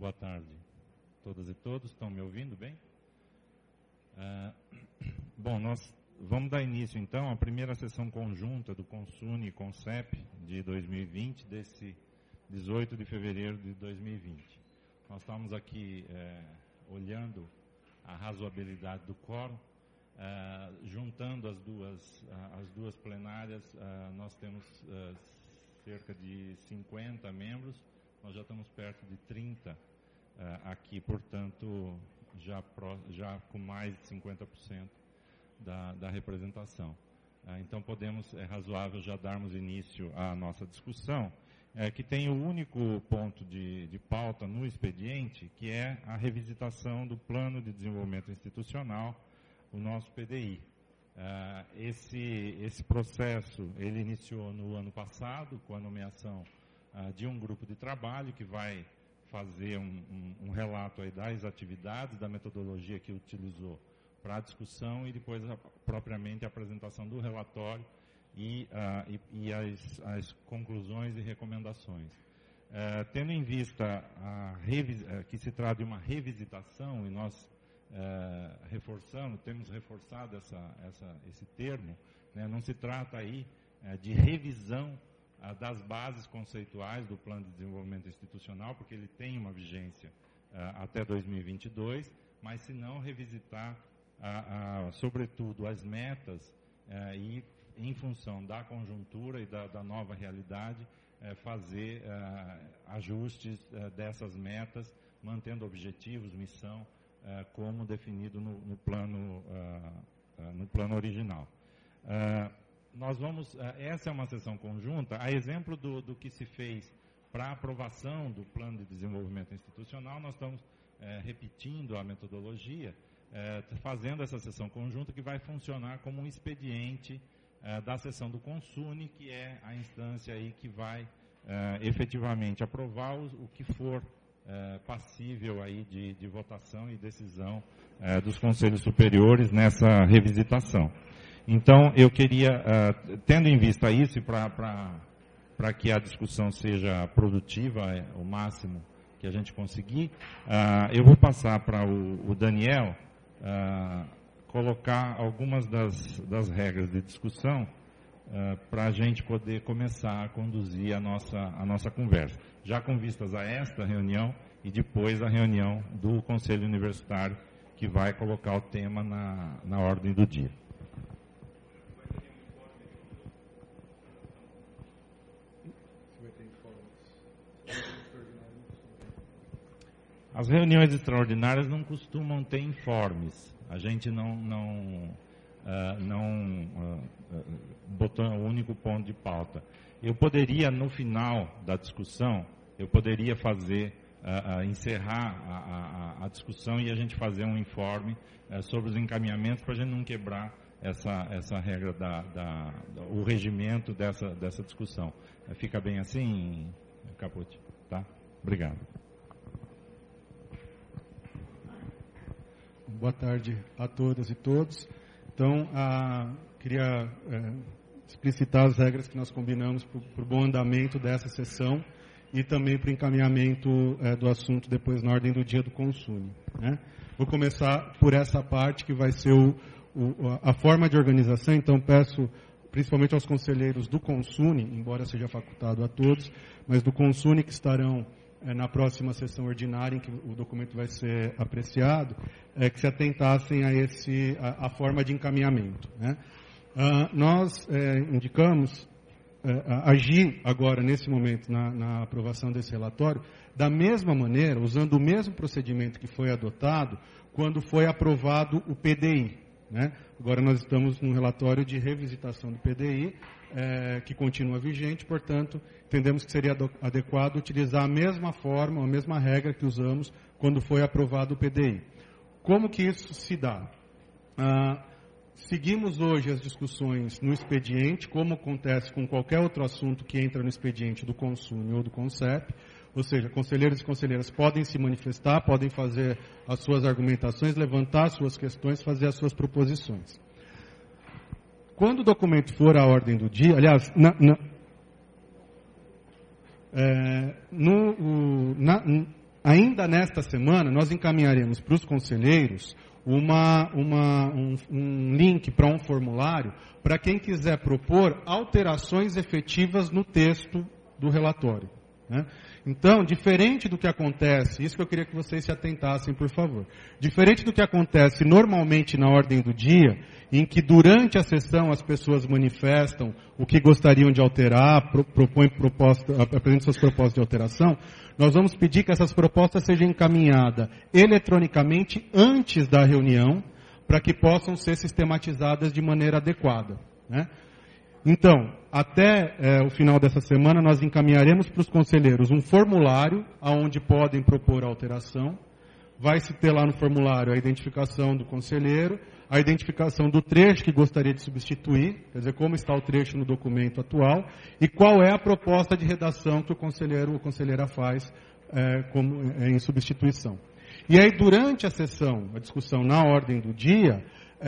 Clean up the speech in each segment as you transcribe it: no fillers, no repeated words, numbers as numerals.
Boa tarde, todas e todos. Estão me ouvindo bem? Bom, nós vamos dar início, então, à primeira sessão conjunta do Consune e Concep de 2020, desse 18 de fevereiro de 2020. Nós estamos aqui olhando a razoabilidade do quórum, juntando as duas plenárias, nós temos cerca de 50 membros, nós já estamos perto de 30 aqui, portanto, já com mais de 50% da representação. Então, é razoável já darmos início à nossa discussão, que tem o único ponto de pauta no expediente, que é a revisitação do Plano de Desenvolvimento Institucional, o nosso PDI. Esse processo, ele iniciou no ano passado, com a nomeação de um grupo de trabalho que vai fazer um relato aí das atividades, da metodologia que utilizou para a discussão e depois propriamente a apresentação do relatório e as conclusões e recomendações. Tendo em vista que se trata de uma revisitação, e nós temos reforçado esse termo, né, não se trata aí de revisão das bases conceituais do Plano de Desenvolvimento Institucional, porque ele tem uma vigência até 2022, mas se não revisitar, sobretudo, as metas e, em função da conjuntura e da nova realidade, fazer ajustes dessas metas, mantendo objetivos, missão, como definido no plano original. Essa é uma sessão conjunta, a exemplo do que se fez para a aprovação do Plano de Desenvolvimento Institucional, nós estamos repetindo a metodologia, fazendo essa sessão conjunta que vai funcionar como um expediente da sessão do Consune, que é a instância aí que vai efetivamente aprovar o que for passível aí de votação e decisão dos conselhos superiores nessa revisitação. Então, eu queria, tendo em vista isso, e para que a discussão seja produtiva, o máximo que a gente conseguir, eu vou passar para o Daniel colocar algumas das regras de discussão para a gente poder começar a conduzir a nossa conversa. Já com vistas a esta reunião e depois a reunião do Conselho Universitário, que vai colocar o tema na ordem do dia. As reuniões extraordinárias não costumam ter informes. A gente não botou o único ponto de pauta. Eu poderia, no final da discussão, encerrar a discussão e a gente fazer um informe sobre os encaminhamentos para a gente não quebrar essa regra, o regimento dessa discussão. Fica bem assim, Capucci? Tá? Obrigado. Boa tarde a todas e todos. Então, queria explicitar as regras que nós combinamos para o bom andamento dessa sessão e também para o encaminhamento do assunto depois na ordem do dia do Consune, né? Vou começar por essa parte que vai ser a forma de organização. Então, peço principalmente aos conselheiros do Consune, embora seja facultado a todos, mas do Consune que estarão na próxima sessão ordinária em que o documento vai ser apreciado, que se atentassem a forma de encaminhamento, né? Nós indicamos agir agora, nesse momento, na aprovação desse relatório, da mesma maneira, usando o mesmo procedimento que foi adotado quando foi aprovado o PDI, né? Agora nós estamos num relatório de revisitação do PDI, que continua vigente, portanto, entendemos que seria adequado utilizar a mesma forma, a mesma regra que usamos quando foi aprovado o PDI. Como que isso se dá? Seguimos hoje as discussões no expediente, como acontece com qualquer outro assunto que entra no expediente do Consune ou do Concep, ou seja, conselheiros e conselheiras podem se manifestar, podem fazer as suas argumentações, levantar as suas questões, fazer as suas proposições. Quando o documento for à ordem do dia, aliás, ainda nesta semana, nós encaminharemos para os conselheiros um link para um formulário para quem quiser propor alterações efetivas no texto do relatório, né? Então, diferente do que acontece, isso que eu queria que vocês se atentassem, por favor. Diferente do que acontece normalmente na ordem do dia, em que durante a sessão as pessoas manifestam o que gostariam de alterar, apresentam suas propostas de alteração, nós vamos pedir que essas propostas sejam encaminhadas eletronicamente antes da reunião, para que possam ser sistematizadas de maneira adequada, né? Então, até o final dessa semana, nós encaminharemos para os conselheiros um formulário onde podem propor a alteração. Vai se ter lá no formulário a identificação do conselheiro, a identificação do trecho que gostaria de substituir, quer dizer, como está o trecho no documento atual, e qual é a proposta de redação que o conselheiro ou conselheira faz em substituição. E aí, durante a sessão, a discussão na ordem do dia,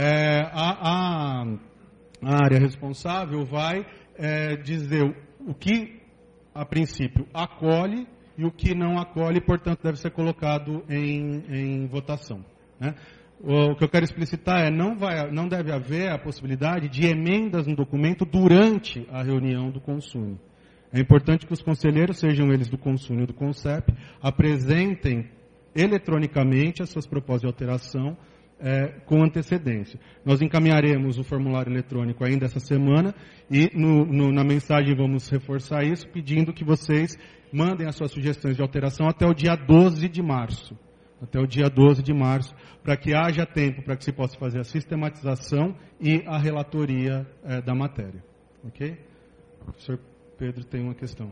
a área responsável vai dizer o que, a princípio, acolhe e o que não acolhe, portanto, deve ser colocado em votação, né? O que eu quero explicitar não deve haver a possibilidade de emendas no documento durante a reunião do CONSUNE. É importante que os conselheiros, sejam eles do CONSUNE ou do CONCEP, apresentem eletronicamente as suas propostas de alteração com antecedência. Nós encaminharemos o formulário eletrônico ainda essa semana e na mensagem vamos reforçar isso, pedindo que vocês mandem as suas sugestões de alteração até o dia 12 de março. Até o dia 12 de março, para que haja tempo para que se possa fazer a sistematização e a relatoria da matéria. Ok? O professor Pedro tem uma questão.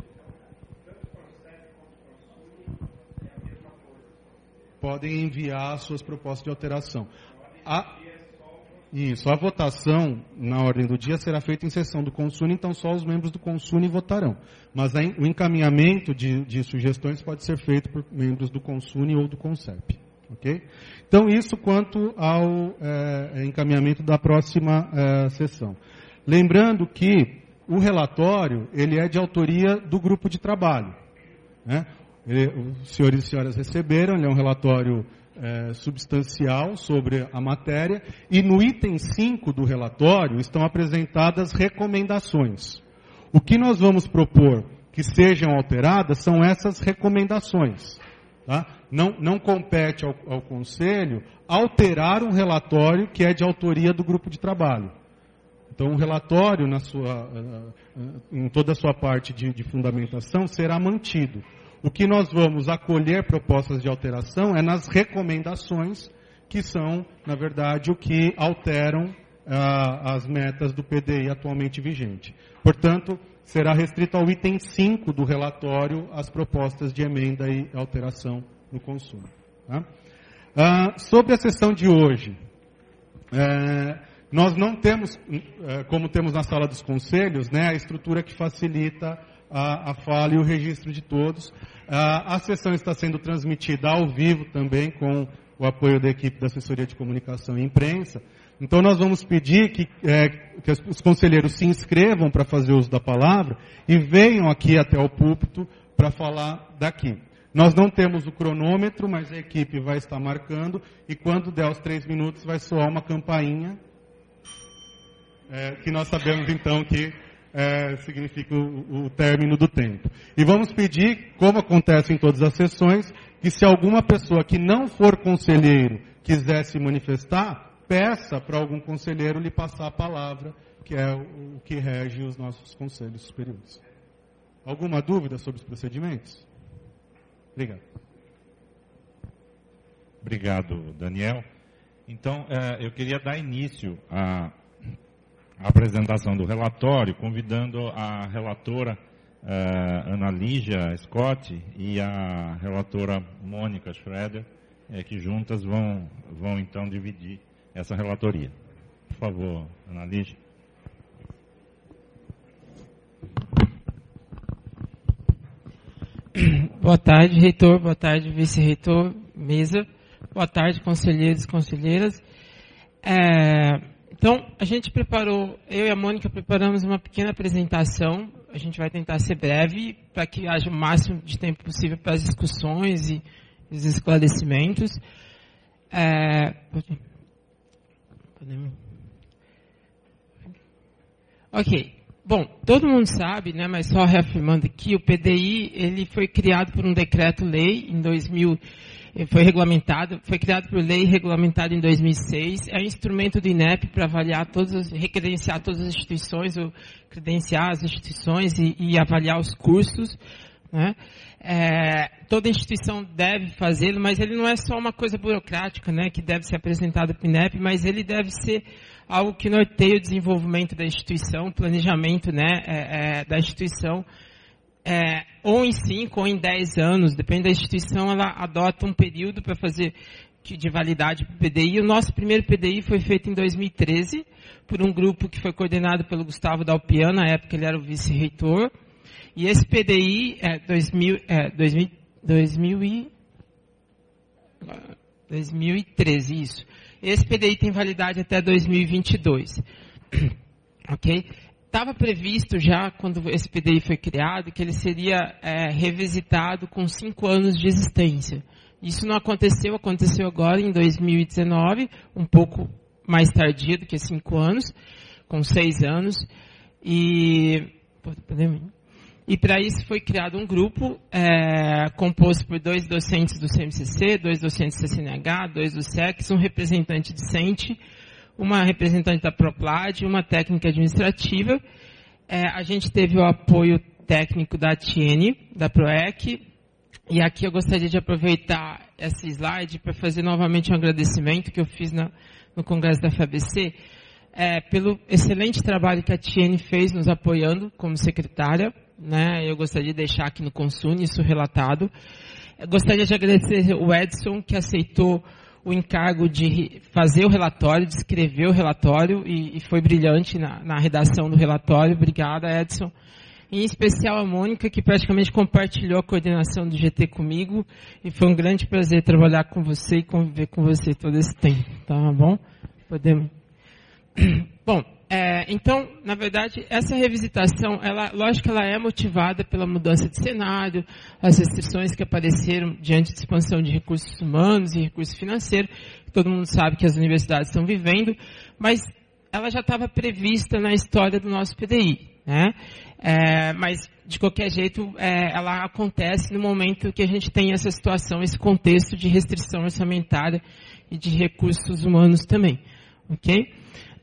Podem enviar suas propostas de alteração. A votação na ordem do dia será feita em sessão do CONSUNE, então só os membros do CONSUNE votarão. Mas o encaminhamento de sugestões pode ser feito por membros do CONSUNE ou do CONCEP. Okay? Então, isso quanto ao encaminhamento da próxima sessão. Lembrando que o relatório ele é de autoria do grupo de trabalho, né? Os senhores e senhoras receberam, ele é um relatório substancial sobre a matéria, e no item 5 do relatório estão apresentadas recomendações. O que nós vamos propor que sejam alteradas são essas recomendações. Tá? Não compete ao Conselho alterar um relatório que é de autoria do grupo de trabalho. Então, o relatório, em toda a sua parte de fundamentação, será mantido. O que nós vamos acolher propostas de alteração é nas recomendações, que são, na verdade, o que alteram as metas do PDI atualmente vigente. Portanto, será restrito ao item 5 do relatório as propostas de emenda e alteração no consumo. Tá? Sobre a sessão de hoje, nós não temos, como temos na sala dos conselhos, né, a estrutura que facilita a fala e o registro de todos. A sessão está sendo transmitida ao vivo também, com o apoio da equipe da Assessoria de Comunicação e Imprensa. Então, nós vamos pedir que os conselheiros se inscrevam para fazer uso da palavra e venham aqui até o púlpito para falar daqui. Nós não temos o cronômetro, mas a equipe vai estar marcando, e quando der os 3 minutos vai soar uma campainha, que nós sabemos então que significa o término do tempo. E vamos pedir, como acontece em todas as sessões, que se alguma pessoa que não for conselheiro quiser se manifestar, peça para algum conselheiro lhe passar a palavra, que é o que rege os nossos conselhos superiores. Alguma dúvida sobre os procedimentos? Obrigado. Obrigado, Daniel. Então, eu queria dar início à apresentação do relatório, convidando a relatora Ana Lígia Scott e a relatora Mônica Schroeder, que juntas vão então dividir essa relatoria. Por favor, Ana Lígia. Boa tarde, reitor. Boa tarde, vice-reitor, mesa. Boa tarde, conselheiros e conselheiras. Então, a gente preparou, eu e a Mônica preparamos uma pequena apresentação a gente vai tentar ser breve para que haja o máximo de tempo possível para as discussões e os esclarecimentos. Ok. Bom, todo mundo sabe, né, mas só reafirmando aqui, o PDI ele foi criado por um decreto-lei em 2000, foi criado por lei regulamentada em 2006, é um instrumento do INEP para avaliar recredenciar todas as instituições, ou credenciar as instituições e avaliar os cursos, né? Toda instituição deve fazê-lo, mas ele não é só uma coisa burocrática, né, que deve ser apresentada para o INEP, mas ele deve ser algo que norteia o desenvolvimento da instituição, o planejamento, né, da instituição, ou em 5 ou em 10 anos, depende da instituição, ela adota um período para fazer de validade para o PDI. O nosso primeiro PDI foi feito em 2013, por um grupo que foi coordenado pelo Gustavo Dalpian, na época ele era o vice-reitor, e esse PDI 2013, isso. Esse PDI tem validade até 2022. Ok? Estava previsto já, quando esse PDI foi criado, que ele seria revisitado com 5 anos de existência. Isso não aconteceu, aconteceu agora em 2019, um pouco mais tardio do que 5 anos, com 6 anos. E para isso foi criado um grupo composto por 2 docentes do CMCC, 2 docentes do CCNH, 2 do SECS, um representante discente, uma representante da Proplad, uma técnica administrativa. A gente teve o apoio técnico da Tiene, da PROEC, e aqui eu gostaria de aproveitar esse slide para fazer novamente um agradecimento que eu fiz no Congresso da FABC, pelo excelente trabalho que a Tiene fez nos apoiando como secretária, né? Eu gostaria de deixar aqui no Consune isso relatado. Eu gostaria de agradecer o Edson, que aceitou o encargo de fazer o relatório, de escrever o relatório, e foi brilhante na redação do relatório. Obrigada, Edson. Em especial a Mônica, que praticamente compartilhou a coordenação do GT comigo, e foi um grande prazer trabalhar com você e conviver com você todo esse tempo. Tá bom? Podemos. Bom, então, na verdade, essa revisitação, lógico que ela é motivada pela mudança de cenário, as restrições que apareceram diante de expansão de recursos humanos e recursos financeiros, que todo mundo sabe que as universidades estão vivendo, mas ela já estava prevista na história do nosso PDI, né? Mas, de qualquer jeito, ela acontece no momento que a gente tem essa situação, esse contexto de restrição orçamentária e de recursos humanos também, ok?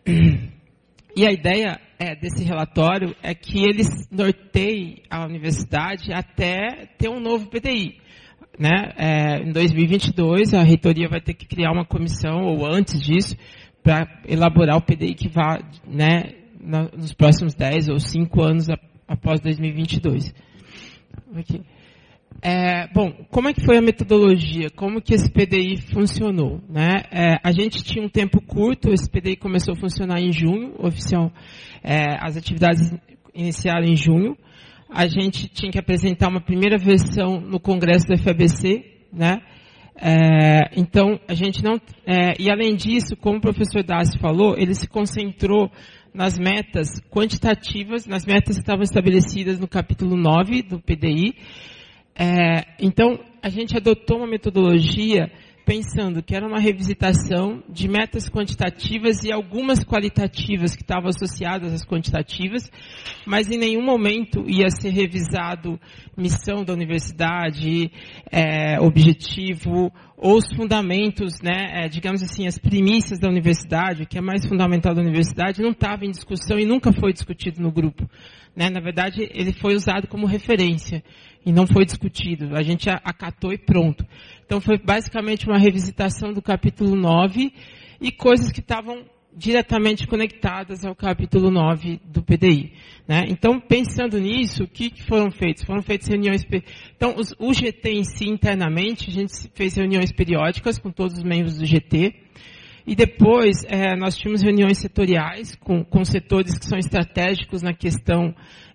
E a ideia desse relatório é que eles norteiem a universidade até ter um novo PDI. Né? Em 2022, a reitoria vai ter que criar uma comissão, ou antes disso, para elaborar o PDI que vá, né, nos próximos 10 ou 5 anos após 2022. Okay. Bom, como é que foi a metodologia? Como que esse PDI funcionou? Né? A gente tinha um tempo curto, esse PDI começou a funcionar em junho, as atividades iniciaram em junho. A gente tinha que apresentar uma primeira versão no Congresso da FABC, né? Então, a gente não... e além disso, como o professor Dácio falou, ele se concentrou nas metas quantitativas, nas metas que estavam estabelecidas no capítulo 9 do PDI. Então, a gente adotou uma metodologia pensando que era uma revisitação de metas quantitativas e algumas qualitativas que estavam associadas às quantitativas, mas em nenhum momento ia ser revisado missão da universidade, objetivo, ou os fundamentos, né, digamos assim, as premissas da universidade, o que é mais fundamental da universidade, não estava em discussão e nunca foi discutido no grupo. Né? Na verdade, ele foi usado como referência e não foi discutido. A gente acatou e pronto. Então, foi basicamente uma revisitação do capítulo 9 e coisas que estavam diretamente conectadas ao capítulo 9 do PDI. Né? Então, pensando nisso, o que foram feitos? Foram feitas reuniões... Então, o GT em si, internamente, a gente fez reuniões periódicas com todos os membros do GT. E depois, nós tínhamos reuniões setoriais com setores que são estratégicos na questão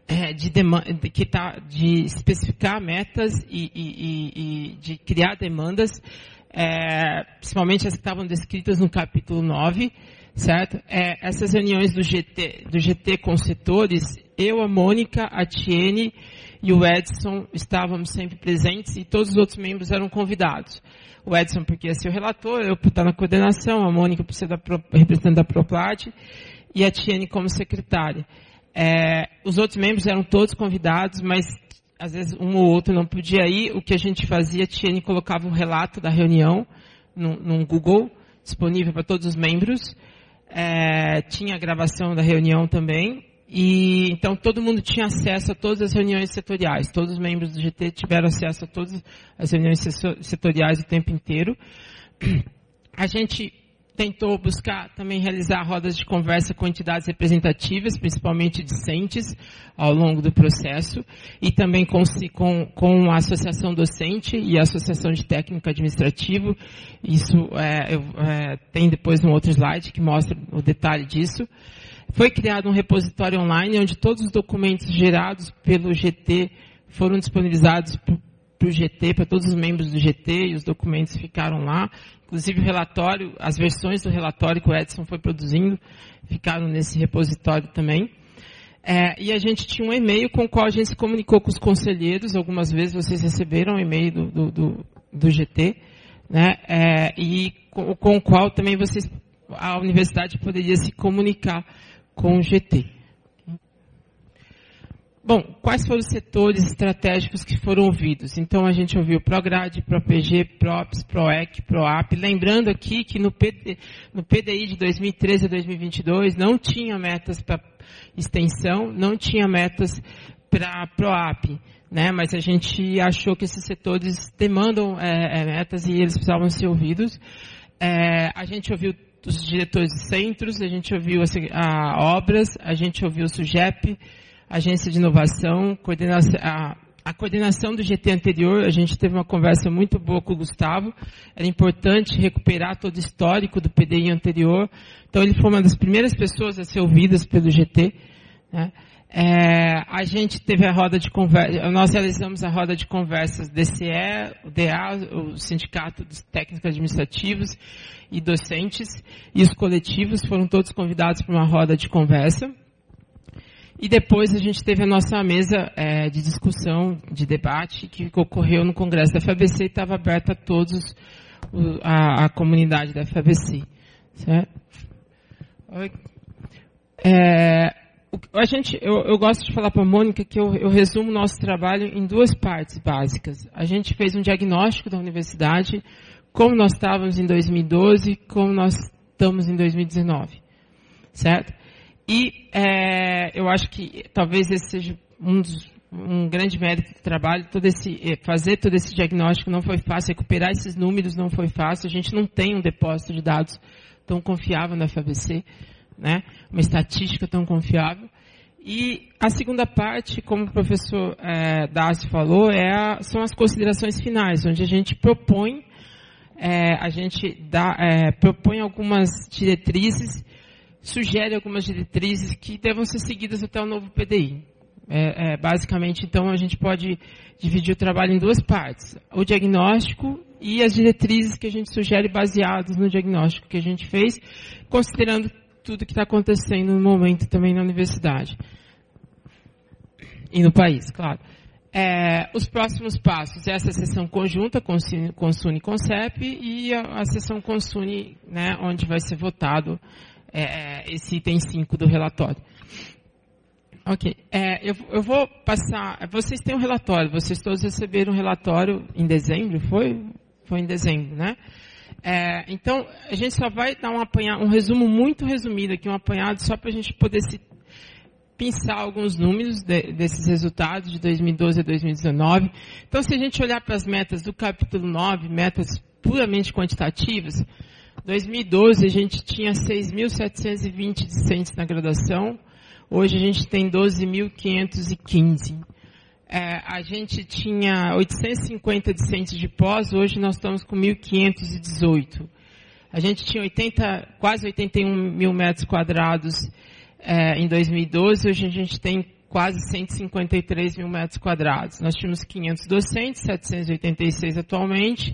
de especificar metas e de criar demandas, principalmente as que estavam descritas no capítulo 9, certo? Essas reuniões do GT com setores, eu, a Mônica, a Tiene e o Edson estávamos sempre presentes e todos os outros membros eram convidados. O Edson porque ia ser o relator, eu por estar na coordenação, a Mônica por ser representante da Proplat e a Tiene como secretária. Os outros membros eram todos convidados, mas às vezes um ou outro não podia ir. O que a gente fazia, a Tiene colocava um relato da reunião num Google, disponível para todos os membros. Tinha a gravação da reunião também. E então todo mundo tinha acesso a todas as reuniões setoriais. Todos os membros do GT tiveram acesso a todas as reuniões setoriais o tempo inteiro. A gente tentou buscar também realizar rodas de conversa com entidades representativas, principalmente discentes, ao longo do processo, e também com a associação docente e a associação de técnico administrativo. Isso tem depois um outro slide que mostra o detalhe disso. Foi criado um repositório online, onde todos os documentos gerados pelo GT foram disponibilizados para o GT, para todos os membros do GT, e os documentos ficaram lá. Inclusive o relatório, as versões do relatório que o Edson foi produzindo, ficaram nesse repositório também. E a gente tinha um e-mail com o qual a gente se comunicou com os conselheiros. Algumas vezes vocês receberam o e-mail do GT, né? E com o qual também a universidade poderia se comunicar com o GT. Bom, quais foram os setores estratégicos que foram ouvidos? Então, a gente ouviu PROGRADE, PROPG, PROPS, PROEC, PROAP. Lembrando aqui que no PDI de 2013 a 2022 não tinha metas para extensão, não tinha metas para PROAP, né? Mas a gente achou que esses setores demandam metas e eles precisavam ser ouvidos. A gente ouviu os diretores de centros, a gente ouviu obras, a gente ouviu o SUGEP, Agência de Inovação, a coordenação do GT anterior. A gente teve uma conversa muito boa com o Gustavo. Era importante recuperar todo o histórico do PDI anterior. Então, ele foi uma das primeiras pessoas a ser ouvidas pelo GT, né? A gente teve a roda de conversa, nós realizamos a roda de conversas DCE, o DA, o Sindicato dos Técnicos Administrativos e Docentes, e os coletivos foram todos convidados para uma roda de conversa. E depois a gente teve a nossa mesa de discussão, de debate, que ocorreu no Congresso da FABC e estava aberta a todos, a comunidade da FABC. Certo? Eu gosto de falar para a Mônica que eu resumo o nosso trabalho em duas partes básicas. A gente fez um diagnóstico da universidade, como nós estávamos em 2012, como nós estamos em 2019. Certo? E eu acho que talvez esse seja um grande mérito do trabalho. Fazer todo esse diagnóstico não foi fácil, recuperar esses números não foi fácil. A gente não tem um depósito de dados tão confiável na FABC, né? Uma estatística tão confiável. E a segunda parte, como o professor Dácio falou, são as considerações finais, onde a gente propõe, propõe algumas diretrizes, sugere algumas diretrizes que devam ser seguidas até o novo PDI. Basicamente, então, a gente pode dividir o trabalho em duas partes. O diagnóstico e as diretrizes que a gente sugere baseadas no diagnóstico que a gente fez, considerando tudo que está acontecendo no momento também na universidade. E no país, claro. Os próximos passos, essa sessão conjunta com SUNE e com CEP, e a sessão com SUNE, né, onde vai ser votado esse item 5 do relatório. Ok. Eu vou passar... Vocês têm um relatório, vocês todos receberam um relatório em dezembro, foi? Foi em dezembro, né? Então, a gente só vai dar um resumo muito resumido aqui, um apanhado, só para a gente poder pensar alguns números desses resultados de 2012 a 2019. Então, se a gente olhar para as metas do capítulo 9, metas puramente quantitativas, 2012 a gente tinha 6.720 discentes na graduação, hoje a gente tem 12.515. A gente tinha 850 discentes de pós, hoje nós estamos com 1.518. A gente tinha quase 81 mil metros quadrados em 2012, hoje a gente tem quase 153 mil metros quadrados. Nós tínhamos 500 docentes, 786 atualmente,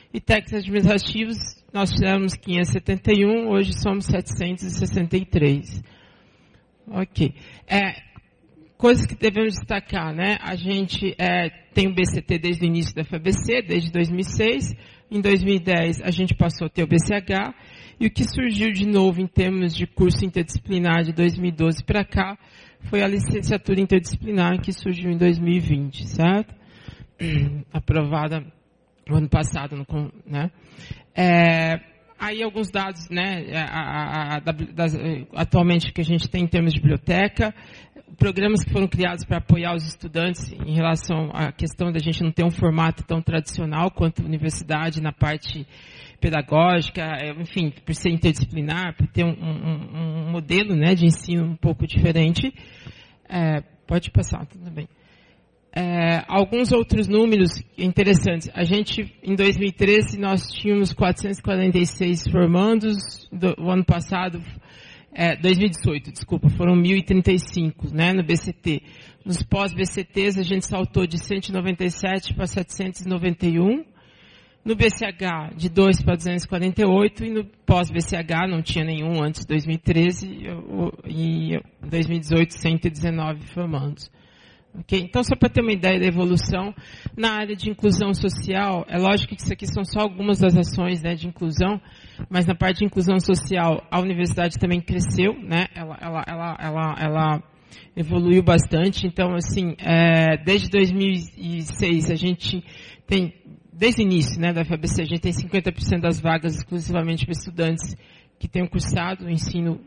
E técnicos administrativos, nós fizemos 571, hoje somos 763. Ok. Coisas que devemos destacar, né? A gente tem o BCT desde o início da FABC, desde 2006. Em 2010, a gente passou a ter o BCH. E o que surgiu de novo em termos de curso interdisciplinar de 2012 para cá foi a licenciatura interdisciplinar que surgiu em 2020, certo? Aprovada no ano passado, né? Aí alguns dados, né, atualmente que a gente tem em termos de biblioteca, programas que foram criados para apoiar os estudantes em relação à questão da gente não ter um formato tão tradicional quanto a universidade na parte pedagógica, enfim, por ser interdisciplinar, por ter um modelo, né, de ensino um pouco diferente. Pode passar, tudo bem. Alguns outros números interessantes. A gente, em 2013, nós tínhamos 446 formandos. O ano passado, 2018, desculpa, foram 1.035, né, no BCT. Nos pós-BCTs, a gente saltou de 197 para 791. No BCH, de 2 para 248. E no pós-BCH, não tinha nenhum antes de 2013. E em 2018, 119 formandos. Okay? Então, só para ter uma ideia da evolução, na área de inclusão social, é lógico que isso aqui são só algumas das ações, né, de inclusão, mas na parte de inclusão social, a universidade também cresceu, né, ela evoluiu bastante. Então, assim, desde 2006, a gente tem, desde o início, né, da FABC, a gente tem 50% das vagas exclusivamente para estudantes que tenham cursado o ensino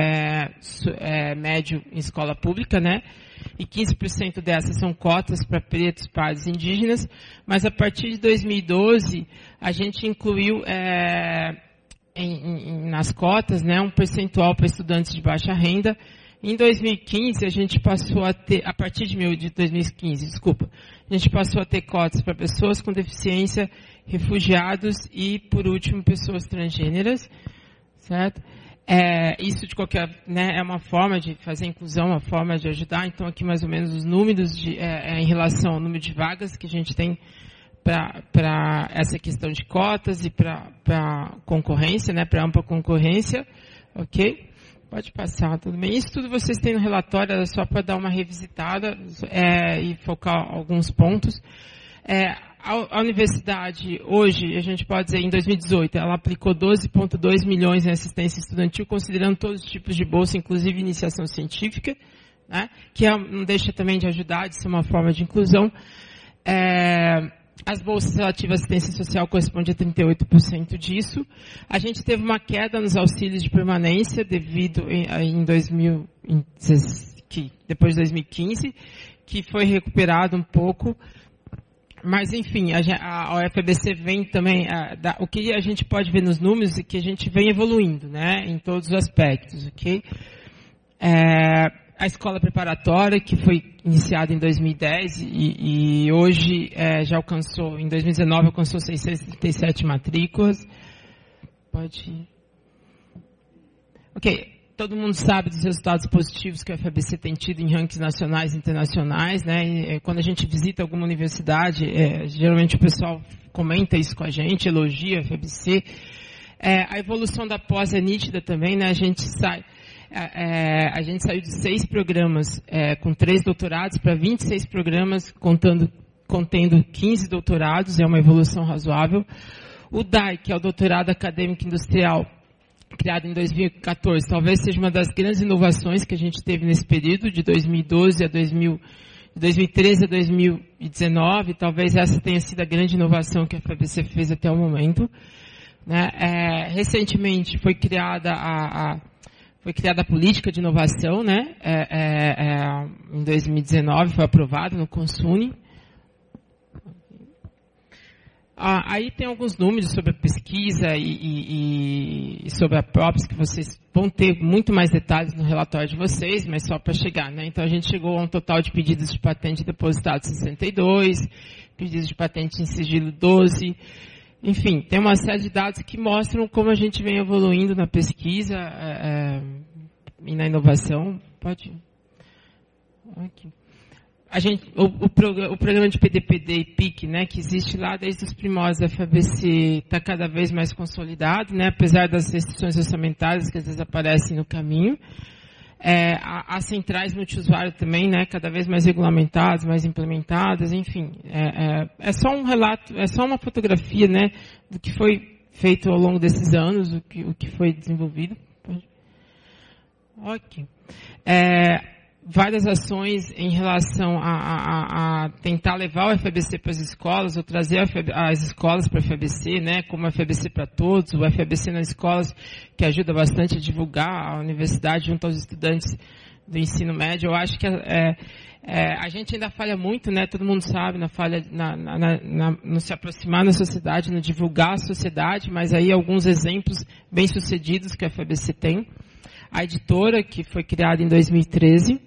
médio em escola pública, né? E 15% dessas são cotas para pretos, pardos e indígenas, mas a partir de 2012 a gente incluiu nas cotas, né, um percentual para estudantes de baixa renda. Em 2015 a gente passou a ter, a partir de 2015, desculpa, a gente passou a ter cotas para pessoas com deficiência, refugiados e, por último, pessoas transgêneras, certo? Isso de qualquer, né, é uma forma de fazer inclusão, uma forma de ajudar. Então aqui mais ou menos os números em relação ao número de vagas que a gente tem para essa questão de cotas e para concorrência, né, para ampla concorrência, ok? Pode passar, tudo bem. Isso tudo vocês têm no relatório, era só para dar uma revisitada e focar alguns pontos. A universidade, hoje, a gente pode dizer, em 2018, ela aplicou 12,2 milhões em assistência estudantil, considerando todos os tipos de bolsa, inclusive iniciação científica, né, que não deixa também de ajudar, de ser uma forma de inclusão. As bolsas relativas à assistência social correspondem a 38% disso. A gente teve uma queda nos auxílios de permanência devido depois de 2015, que foi recuperado um pouco. Mas, enfim, a UFABC vem também, o que a gente pode ver nos números é que a gente vem evoluindo, né, em todos os aspectos, ok? A escola preparatória, que foi iniciada em 2010 e hoje já alcançou, em 2019, alcançou 637 matrículas. Pode ir. Ok. Todo mundo sabe dos resultados positivos que a FABC tem tido em rankings nacionais e internacionais, né? E, quando a gente visita alguma universidade, geralmente o pessoal comenta isso com a gente, elogia a FABC. A evolução da pós é nítida também, né? A gente saiu de 6 programas com 3 doutorados para 26 programas, contendo 15 doutorados, é uma evolução razoável. O DAI, que é o Doutorado Acadêmico Industrial, criado em 2014, talvez seja uma das grandes inovações que a gente teve nesse período, de 2013 a 2019, talvez essa tenha sido a grande inovação que a FABC fez até o momento, né? Recentemente foi criada a política de inovação, né? Em 2019 foi aprovada no Consune. Aí tem alguns números sobre a pesquisa e sobre a PROPS que vocês vão ter muito mais detalhes no relatório de vocês, mas só para chegar, né? Então a gente chegou a um total de pedidos de patente depositados 62, pedidos de patente em sigilo 12, enfim, tem uma série de dados que mostram como a gente vem evoluindo na pesquisa e na inovação. Pode ir. Aqui. o programa de PDPD e PIC, né, que existe lá desde os primórdios da FABC, está cada vez mais consolidado, né, apesar das restrições orçamentárias que às vezes aparecem no caminho. As centrais multiusuário também, né, cada vez mais regulamentadas, mais implementadas, enfim. É só um relato, é só uma fotografia, né, do que foi feito ao longo desses anos, o que foi desenvolvido. Ok. Várias ações em relação a tentar levar o FABC para as escolas, ou trazer as escolas para o FABC, né, como o FABC para todos, o FABC nas escolas, que ajuda bastante a divulgar a universidade junto aos estudantes do ensino médio. Eu acho que a gente ainda falha muito, né, todo mundo sabe, no se aproximar da sociedade, no divulgar a sociedade, mas aí alguns exemplos bem-sucedidos que a FABC tem. A editora, que foi criada em 2013.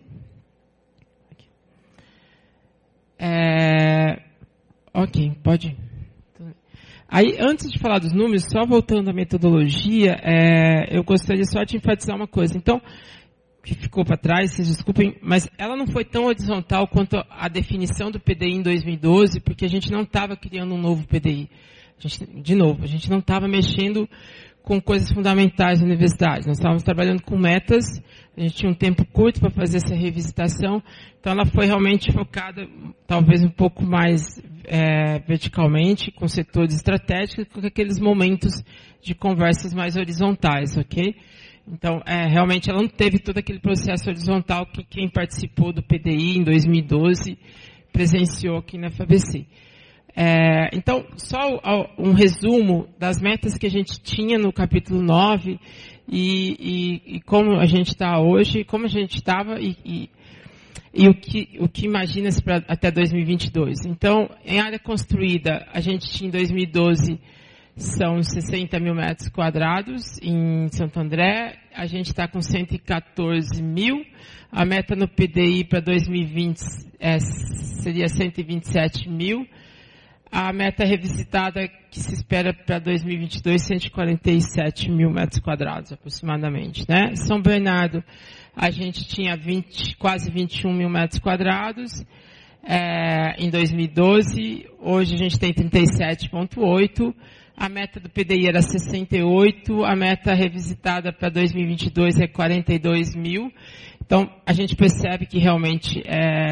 Ok, pode ir. Aí, antes de falar dos números, só voltando à metodologia, eu gostaria só de enfatizar uma coisa. Então, que ficou para trás, vocês desculpem, mas ela não foi tão horizontal quanto a definição do PDI em 2012, porque a gente não estava criando um novo PDI. A gente não estava mexendo com coisas fundamentais da universidade. Nós estávamos trabalhando com metas, a gente tinha um tempo curto para fazer essa revisitação, então ela foi realmente focada, talvez um pouco mais verticalmente, com setores estratégicos, com aqueles momentos de conversas mais horizontais, ok? Então, realmente ela não teve todo aquele processo horizontal que quem participou do PDI em 2012 presenciou aqui na FABC. Então, só um resumo das metas que a gente tinha no capítulo 9 e como a gente está hoje, como a gente estava e o que imagina-se para até 2022. Então, em área construída, a gente tinha em 2012 são 60 mil metros quadrados em Santo André, a gente está com 114 mil, a meta no PDI para 2020 seria 127 mil, a meta revisitada que se espera para 2022, 147 mil metros quadrados aproximadamente, né? São Bernardo, a gente tinha quase 21 mil metros quadrados em 2012, hoje a gente tem 37,8, a meta do PDI era 68, a meta revisitada para 2022 é 42 mil, então a gente percebe que realmente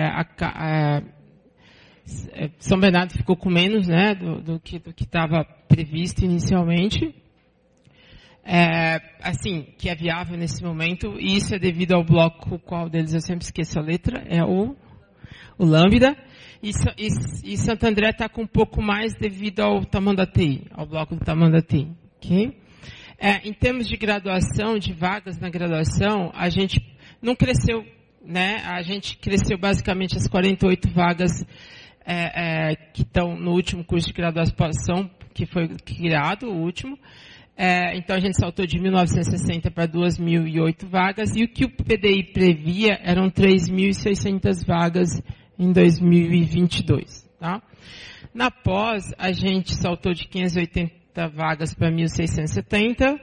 São Bernardo ficou com menos, né, do que estava previsto inicialmente, assim, que é viável nesse momento, e isso é devido ao bloco, qual deles eu sempre esqueço a letra, é o Lambda, e Santo André está com um pouco mais devido ao tamanho da TI, ao bloco do tamanho da TI, ok? Em termos de graduação, de vagas na graduação, a gente não cresceu, né, a gente cresceu basicamente as 48 vagas que estão no último curso de graduação, que foi criado, o último. Então, a gente saltou de 1.960 para 2.008 vagas, e o que o PDI previa eram 3.600 vagas em 2022. Tá? Na pós, a gente saltou de 580 vagas para 1.670.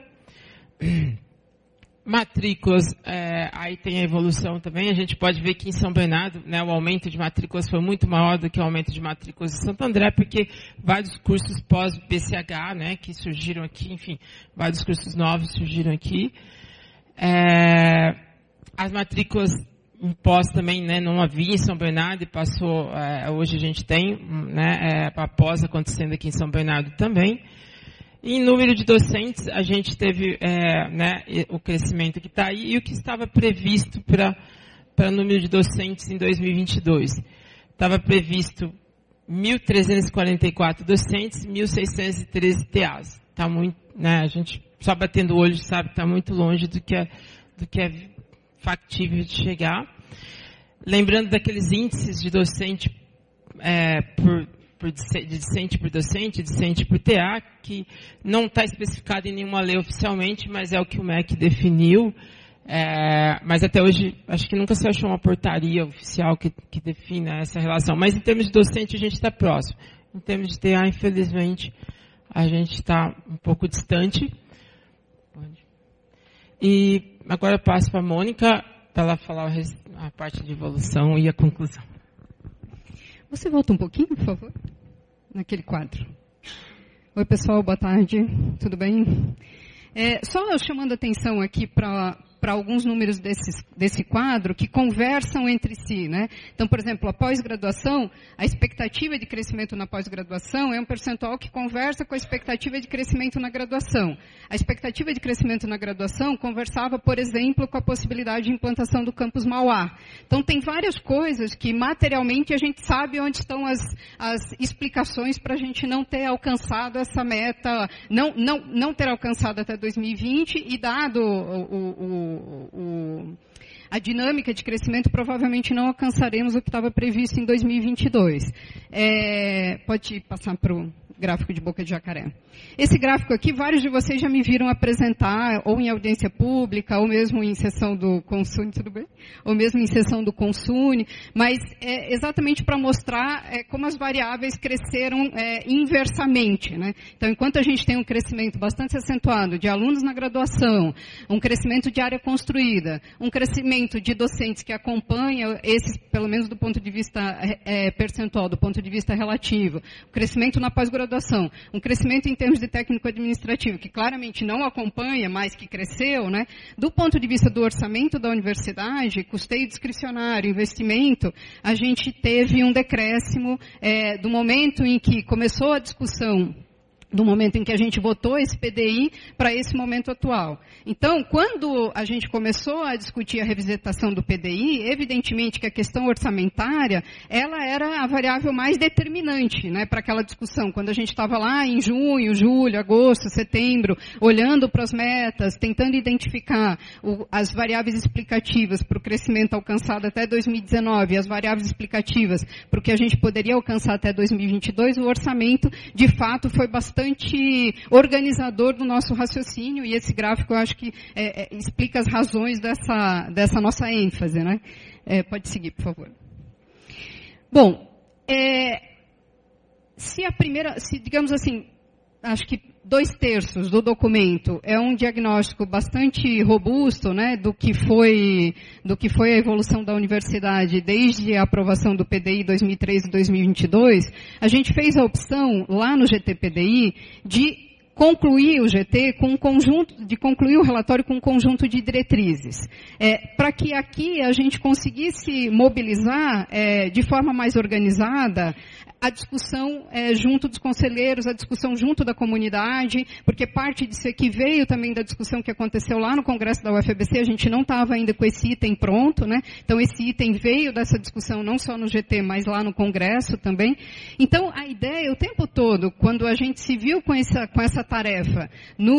Matrículas, aí tem a evolução também. A gente pode ver que em São Bernardo, né, o aumento de matrículas foi muito maior do que o aumento de matrículas em Santo André, porque vários cursos pós-BCH, né, que surgiram aqui, enfim, vários cursos novos surgiram aqui. As matrículas em pós também, né, não havia em São Bernardo e passou, hoje a gente tem, né, a pós acontecendo aqui em São Bernardo também. Em número de docentes, a gente teve né, o crescimento que está aí e o que estava previsto para número de docentes em 2022. Estava previsto 1.344 docentes, 1.613 TAs. Tá muito, né, a gente só batendo o olho sabe que está muito longe do que é factível de chegar. Lembrando daqueles índices de docente de discente por docente, discente por TA, que não está especificado em nenhuma lei oficialmente, mas é o que o MEC definiu. Mas até hoje, acho que nunca se achou uma portaria oficial que defina essa relação. Mas em termos de docente, a gente está próximo. Em termos de TA, infelizmente, a gente está um pouco distante. E agora eu passo para a Mônica, para ela falar a parte de evolução e a conclusão. Você volta um pouquinho, por favor? Naquele quadro. Oi, pessoal, boa tarde. Tudo bem? Só chamando atenção aqui para alguns números desse quadro que conversam entre si, né? Então, por exemplo, a pós-graduação, a expectativa de crescimento na pós-graduação é um percentual que conversa com a expectativa de crescimento na graduação. A expectativa de crescimento na graduação conversava, por exemplo, com a possibilidade de implantação do campus Mauá. Então, tem várias coisas que, materialmente, a gente sabe onde estão as explicações para a gente não ter alcançado essa meta, não ter alcançado até 2020 e dado a dinâmica de crescimento, provavelmente não alcançaremos o que estava previsto em 2022. Pode passar para o gráfico de Boca de Jacaré. Esse gráfico aqui, vários de vocês já me viram apresentar, ou em audiência pública, ou mesmo em sessão do Consune, tudo bem? Ou mesmo em sessão do Consune, mas é exatamente para mostrar como as variáveis cresceram inversamente, né? Então, enquanto a gente tem um crescimento bastante acentuado de alunos na graduação, um crescimento de área construída, um crescimento de docentes que acompanham esses, pelo menos do ponto de vista percentual, do ponto de vista relativo, o crescimento na pós-graduação, um crescimento em termos de técnico-administrativo, que claramente não acompanha, mas que cresceu, né? Do ponto de vista do orçamento da universidade, custeio discricionário, investimento, a gente teve um decréscimo do momento em que começou a discussão, do momento em que a gente votou esse PDI para esse momento atual. Então, quando a gente começou a discutir a revisitação do PDI, evidentemente que a questão orçamentária, ela era a variável mais determinante, né, para aquela discussão. Quando a gente estava lá em junho, julho, agosto, setembro, olhando para as metas, tentando identificar as variáveis explicativas para o crescimento alcançado até 2019 e as variáveis explicativas para o que a gente poderia alcançar até 2022, o orçamento, de fato, foi bastante organizador do nosso raciocínio, e esse gráfico eu acho que explica as razões dessa nossa ênfase, né? Pode seguir, por favor. Bom, se digamos assim, acho que 2/3 do documento é um diagnóstico bastante robusto, né, do que foi a evolução da universidade desde a aprovação do PDI 2013 e 2022, a gente fez a opção lá no GT-PDI de concluir o GT com concluir o relatório com um conjunto de diretrizes, para que aqui a gente conseguisse mobilizar de forma mais organizada a discussão junto dos conselheiros, a discussão junto da comunidade, porque parte disso aqui veio também da discussão que aconteceu lá no Congresso da UFABC, a gente não estava ainda com esse item pronto, né? Então esse item veio dessa discussão não só no GT, mas lá no Congresso também. Então a ideia o tempo todo, quando a gente se viu com essa tarefa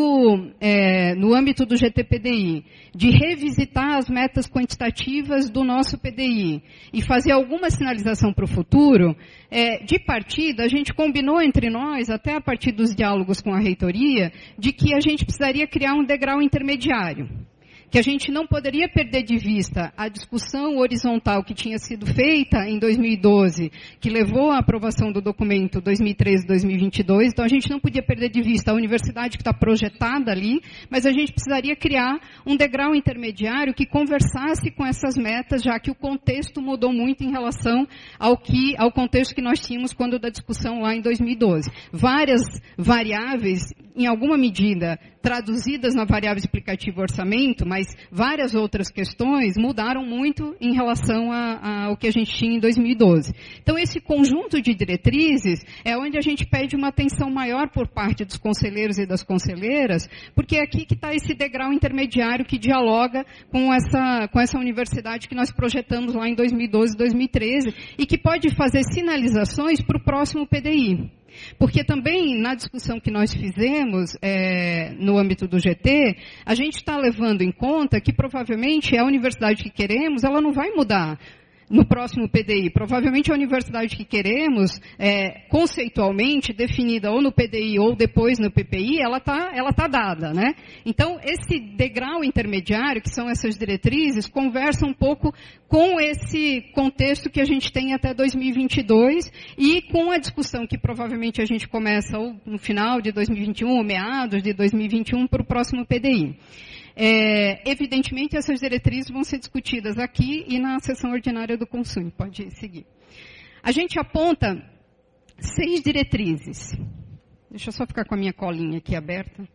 no âmbito do GT-PDI, de revisitar as metas quantitativas do nosso PDI e fazer alguma sinalização para o futuro, de partida, a gente combinou entre nós, até a partir dos diálogos com a reitoria, de que a gente precisaria criar um degrau intermediário. Que a gente não poderia perder de vista a discussão horizontal que tinha sido feita em 2012, que levou à aprovação do documento 2013-2022. Então, a gente não podia perder de vista a universidade que está projetada ali, mas a gente precisaria criar um degrau intermediário que conversasse com essas metas, já que o contexto mudou muito em relação ao contexto que nós tínhamos quando da discussão lá em 2012. Várias variáveis, em alguma medida, traduzidas na variável explicativa orçamento, mas várias outras questões mudaram muito em relação ao que a gente tinha em 2012. Então, esse conjunto de diretrizes é onde a gente pede uma atenção maior por parte dos conselheiros e das conselheiras, porque é aqui que está esse degrau intermediário que dialoga com essa universidade que nós projetamos lá em 2012 e 2013 e que pode fazer sinalizações para o próximo PDI. Porque também, na discussão que nós fizemos no âmbito do GT, a gente está levando em conta que provavelmente a universidade que queremos, ela não vai mudar no próximo PDI. Provavelmente a universidade que queremos, conceitualmente definida ou no PDI ou depois no PPI, ela tá dada, né? Então, esse degrau intermediário, que são essas diretrizes, conversa um pouco com esse contexto que a gente tem até 2022 e com a discussão que provavelmente a gente começa ou no final de 2021 ou meados de 2021 para o próximo PDI. Evidentemente, essas diretrizes vão ser discutidas aqui e na sessão ordinária do Consune. Pode seguir. A gente aponta 6 diretrizes. Deixa eu só ficar com a minha colinha aqui aberta.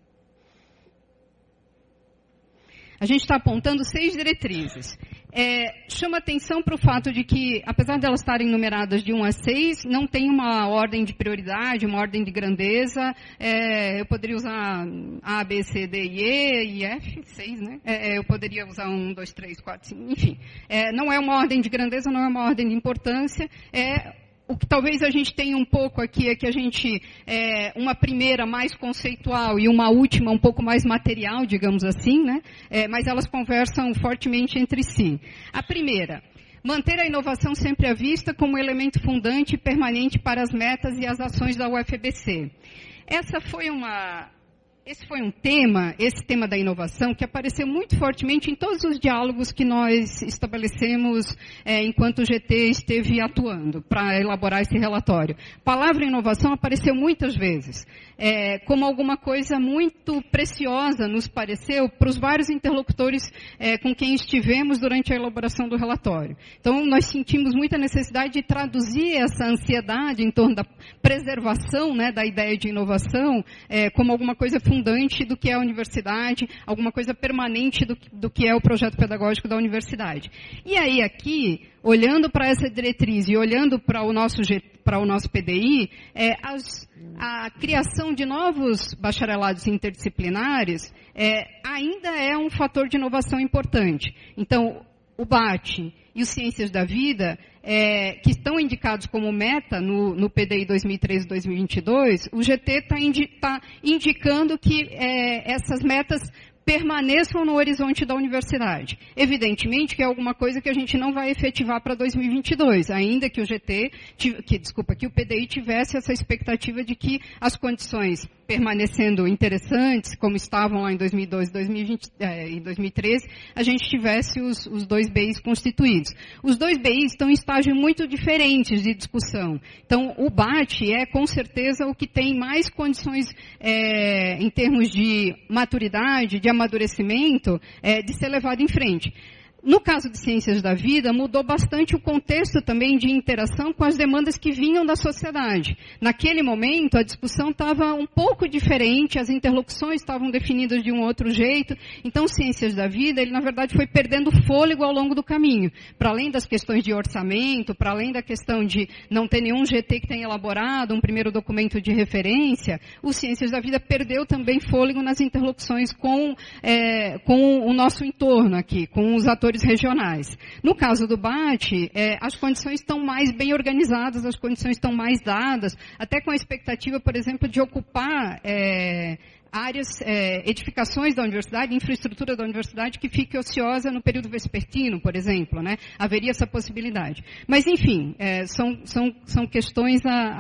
A gente está apontando 6 diretrizes. Chama atenção para o fato de que, apesar de elas estarem numeradas de 1 a 6, não tem uma ordem de prioridade, uma ordem de grandeza. Eu poderia usar A, B, C, D, E, F, 6, né? Eu poderia usar 1, 2, 3, 4, 5, enfim. Não é uma ordem de grandeza, não é uma ordem de importância. O que talvez a gente tenha um pouco aqui é que a gente, uma primeira mais conceitual e uma última um pouco mais material, digamos assim, né? Mas elas conversam fortemente entre si. A primeira, manter a inovação sempre à vista como elemento fundante e permanente para as metas e as ações da UFABC. Esse foi um tema, esse tema da inovação, que apareceu muito fortemente em todos os diálogos que nós estabelecemos enquanto o GT esteve atuando para elaborar esse relatório. A palavra inovação apareceu muitas vezes, como alguma coisa muito preciosa, nos pareceu, para os vários interlocutores com quem estivemos durante a elaboração do relatório. Então, nós sentimos muita necessidade de traduzir essa ansiedade em torno da preservação, né, da ideia de inovação como alguma coisa fundante do que é a universidade, alguma coisa permanente do que é o projeto pedagógico da universidade. E aí aqui, olhando para essa diretriz e olhando para o nosso PDI, a criação de novos bacharelados interdisciplinares ainda é um fator de inovação importante. Então, o BAT e os Ciências da Vida, que estão indicados como meta no PDI 2013-2022, o GT está indicando que essas metas permaneçam no horizonte da universidade. Evidentemente que é alguma coisa que a gente não vai efetivar para 2022, ainda que que o PDI tivesse essa expectativa de que as condições permanecendo interessantes, como estavam lá em 2012 e 2013, a gente tivesse os 2 BIs constituídos. Os 2 BIs estão em estágios muito diferentes de discussão. Então, o BAT é, com certeza, o que tem mais condições, em termos de maturidade, de amadurecimento, de ser levado em frente. No caso de Ciências da Vida, mudou bastante o contexto também de interação com as demandas que vinham da sociedade. Naquele momento, a discussão estava um pouco diferente, as interlocuções estavam definidas de um outro jeito. Então, Ciências da Vida, ele, na verdade, foi perdendo fôlego ao longo do caminho. Para além das questões de orçamento, para além da questão de não ter nenhum GT que tenha elaborado um primeiro documento de referência, o Ciências da Vida perdeu também fôlego nas interlocuções com o nosso entorno aqui, com os atores regionais. No caso do BAT, as condições estão mais bem organizadas, as condições estão mais dadas, até com a expectativa, por exemplo, de ocupar áreas, edificações da universidade, infraestrutura da universidade que fique ociosa no período vespertino, por exemplo, né? Haveria essa possibilidade. Mas, enfim, são questões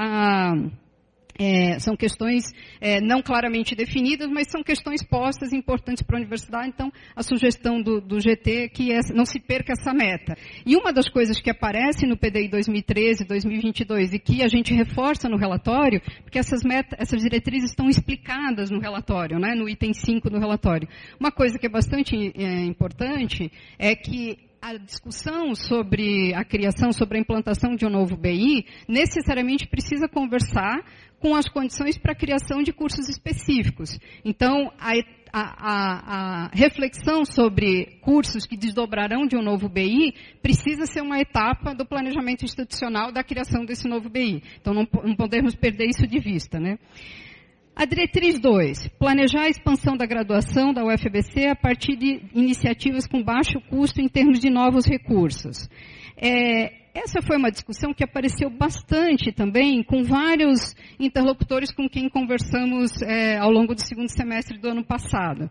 são questões não claramente definidas, mas são questões postas importantes para a universidade. Então, a sugestão do GT é que não se perca essa meta. E uma das coisas que aparece no PDI 2013, 2022, e que a gente reforça no relatório, porque essas diretrizes estão explicadas no relatório, né, no item 5 do relatório. Uma coisa que é bastante importante é que a discussão sobre a criação, sobre a implantação de um novo BI, necessariamente precisa conversar com as condições para a criação de cursos específicos. Então, a reflexão sobre cursos que desdobrarão de um novo BI precisa ser uma etapa do planejamento institucional da criação desse novo BI. Então, não podemos perder isso de vista, né? A diretriz 2, planejar a expansão da graduação da UFABC a partir de iniciativas com baixo custo em termos de novos recursos. Essa foi uma discussão que apareceu bastante também com vários interlocutores com quem conversamos ao longo do segundo semestre do ano passado.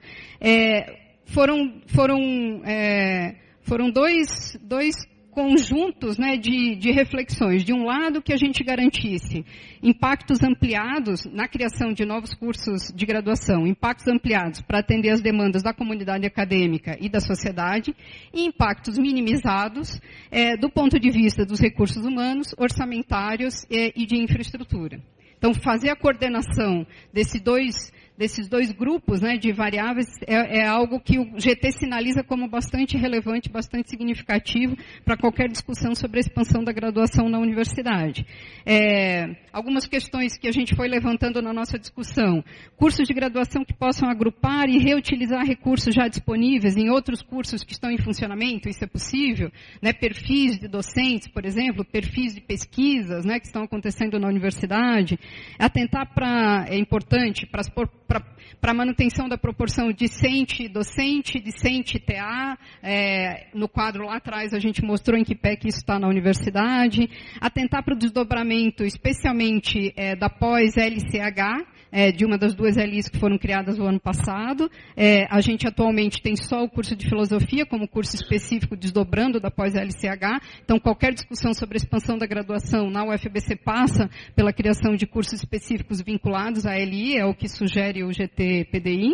Foram dois conjuntos, né, de reflexões. De um lado, que a gente garantisse impactos ampliados na criação de novos cursos de graduação, impactos ampliados para atender as demandas da comunidade acadêmica e da sociedade, e impactos minimizados do ponto de vista dos recursos humanos, orçamentários e de infraestrutura. Então, fazer a coordenação desses desses dois grupos, né, de variáveis é algo que o GT sinaliza como bastante relevante, bastante significativo para qualquer discussão sobre a expansão da graduação na universidade. Algumas questões que a gente foi levantando na nossa discussão. Cursos de graduação que possam agrupar e reutilizar recursos já disponíveis em outros cursos que estão em funcionamento, isso é possível, né? Perfis de docentes, por exemplo, perfis de pesquisas, né, que estão acontecendo na universidade. Atentar é importante para a manutenção da proporção discente-docente, discente-TA. No quadro lá atrás a gente mostrou em que pé que isso está na universidade. Atentar para o desdobramento, especialmente da pós-LCH, de uma das duas LIs que foram criadas no ano passado. A gente atualmente tem só o curso de filosofia como curso específico desdobrando da pós-LCH. Então, qualquer discussão sobre a expansão da graduação na UFABC passa pela criação de cursos específicos vinculados à LI, é o que sugere o GT-PDI.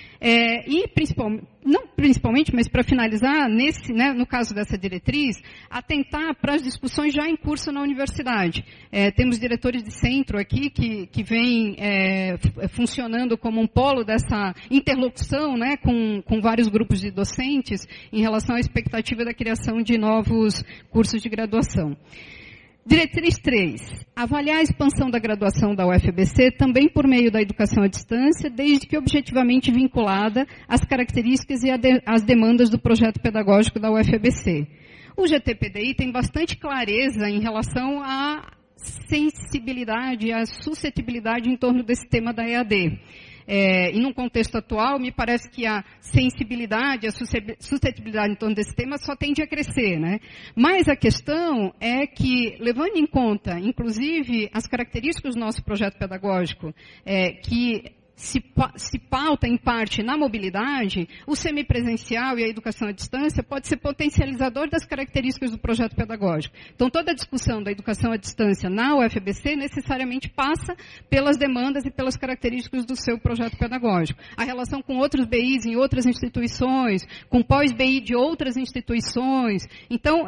E não principalmente, mas para finalizar, no caso dessa diretriz, atentar para as discussões já em curso na universidade. Temos diretores de centro aqui que vêm funcionando como um polo dessa interlocução, né, com vários grupos de docentes em relação à expectativa da criação de novos cursos de graduação. Diretriz 3. Avaliar a expansão da graduação da UFABC também por meio da educação à distância, desde que objetivamente vinculada às características e às demandas do projeto pedagógico da UFABC. O GT-PDI tem bastante clareza em relação à sensibilidade, à suscetibilidade em torno desse tema da EAD. E num contexto atual, me parece que a sensibilidade, a suscetibilidade em torno desse tema só tende a crescer, né? Mas a questão é que, levando em conta, inclusive, as características do nosso projeto pedagógico, que se pauta, em parte, na mobilidade, o semipresencial e a educação à distância pode ser potencializador das características do projeto pedagógico. Então, toda a discussão da educação à distância na UFABC necessariamente passa pelas demandas e pelas características do seu projeto pedagógico. A relação com outros BIs em outras instituições, com pós-BI de outras instituições. Então,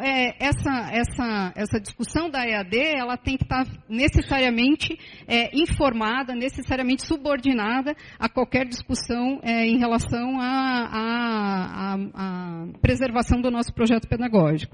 essa discussão da EAD, ela tem que estar necessariamente informada, necessariamente subordinada a qualquer discussão em relação à preservação do nosso projeto pedagógico.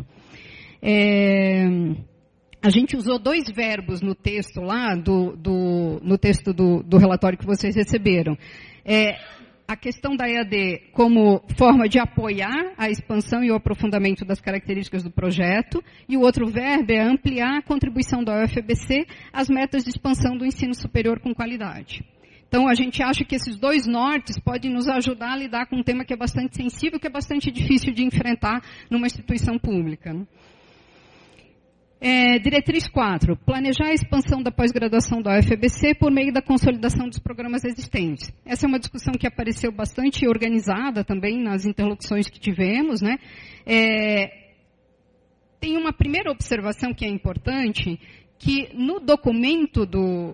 A gente usou dois verbos no texto lá, no texto do relatório que vocês receberam. A questão da EAD como forma de apoiar a expansão e o aprofundamento das características do projeto, e o outro verbo é ampliar a contribuição da UFABC às metas de expansão do ensino superior com qualidade. Então, a gente acha que esses dois nortes podem nos ajudar a lidar com um tema que é bastante sensível, que é bastante difícil de enfrentar numa instituição pública, né? Diretriz 4. Planejar a expansão da pós-graduação da UFABC por meio da consolidação dos programas existentes. Essa é uma discussão que apareceu bastante organizada também nas interlocuções que tivemos, né? Tem uma primeira observação que é importante, que no documento do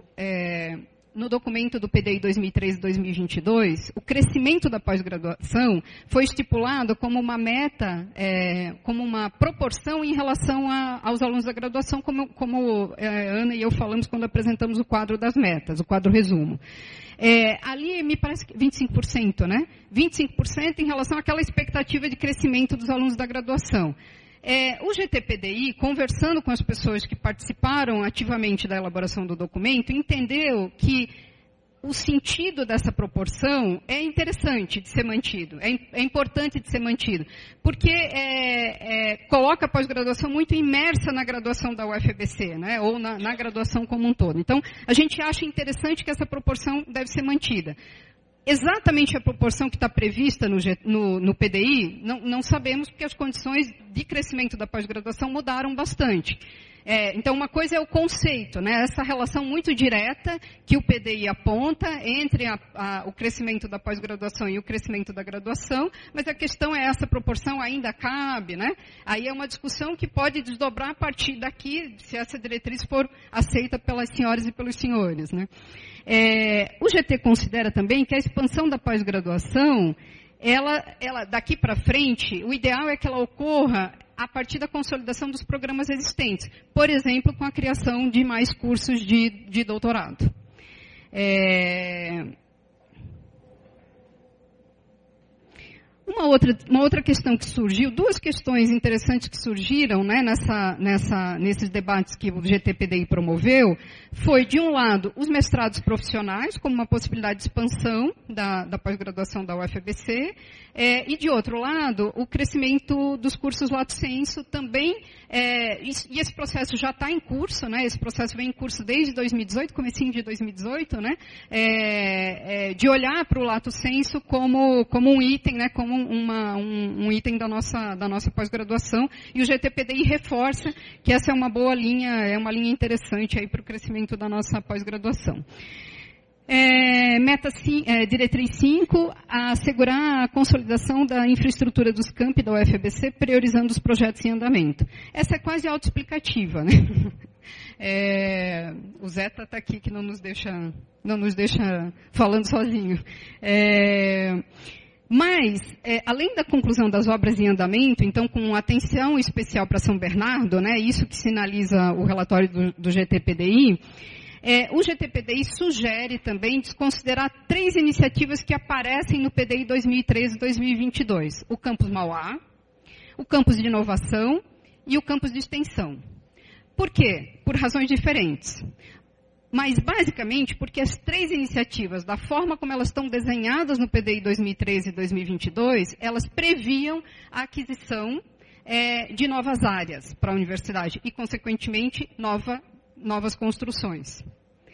PDI 2013-2022, o crescimento da pós-graduação foi estipulado como uma meta, como uma proporção em relação aos alunos da graduação, como Ana e eu falamos quando apresentamos o quadro das metas, o quadro resumo. Ali me parece que 25%, né? 25% em relação àquela expectativa de crescimento dos alunos da graduação. O GT-PDI, conversando com as pessoas que participaram ativamente da elaboração do documento, entendeu que o sentido dessa proporção é interessante de ser mantido, é importante de ser mantido, porque coloca a pós-graduação muito imersa na graduação da UFABC, né, ou na graduação como um todo. Então, a gente acha interessante que essa proporção deve ser mantida. Exatamente a proporção que está prevista no PDI, não sabemos, porque as condições de crescimento da pós-graduação mudaram bastante. Então, uma coisa é o conceito, né? Essa relação muito direta que o PDI aponta entre o crescimento da pós-graduação e o crescimento da graduação, mas a questão é, essa proporção ainda cabe, né? Aí é uma discussão que pode desdobrar a partir daqui, se essa diretriz for aceita pelas senhoras e pelos senhores, né? O GT considera também que a expansão da pós-graduação, ela daqui para frente, o ideal é que ela ocorra a partir da consolidação dos programas existentes. Por exemplo, com a criação de mais cursos de doutorado. Uma outra questão que surgiu, duas questões interessantes que surgiram, né, nesses debates que o GTPDI promoveu, foi, de um lado, os mestrados profissionais, como uma possibilidade de expansão da pós-graduação da UFABC, e, de outro lado, o crescimento dos cursos lato sensu também, e esse processo já está em curso, né, esse processo vem em curso desde 2018, comecinho de 2018, né, de olhar para o lato sensu como um item, né, como um item da nossa pós-graduação, e o GTPDI reforça que essa é uma boa linha, é uma linha interessante aí para o crescimento da nossa pós-graduação. Diretriz 5, assegurar a consolidação da infraestrutura dos campi da UFABC, priorizando os projetos em andamento. Essa é quase autoexplicativa, né? O Zeta está aqui, que não nos deixa falando sozinho. Mas, além da conclusão das obras em andamento, então, com atenção especial para São Bernardo, né, isso que sinaliza o relatório do GTPDI, o GTPDI sugere também desconsiderar 3 iniciativas que aparecem no PDI 2013-2022. O Campus Mauá, o Campus de Inovação e o Campus de Extensão. Por quê? Por razões diferentes. Mas, basicamente, porque as 3 iniciativas, da forma como elas estão desenhadas no PDI 2013 e 2022, elas previam a aquisição de novas áreas para a universidade e, consequentemente, novas construções.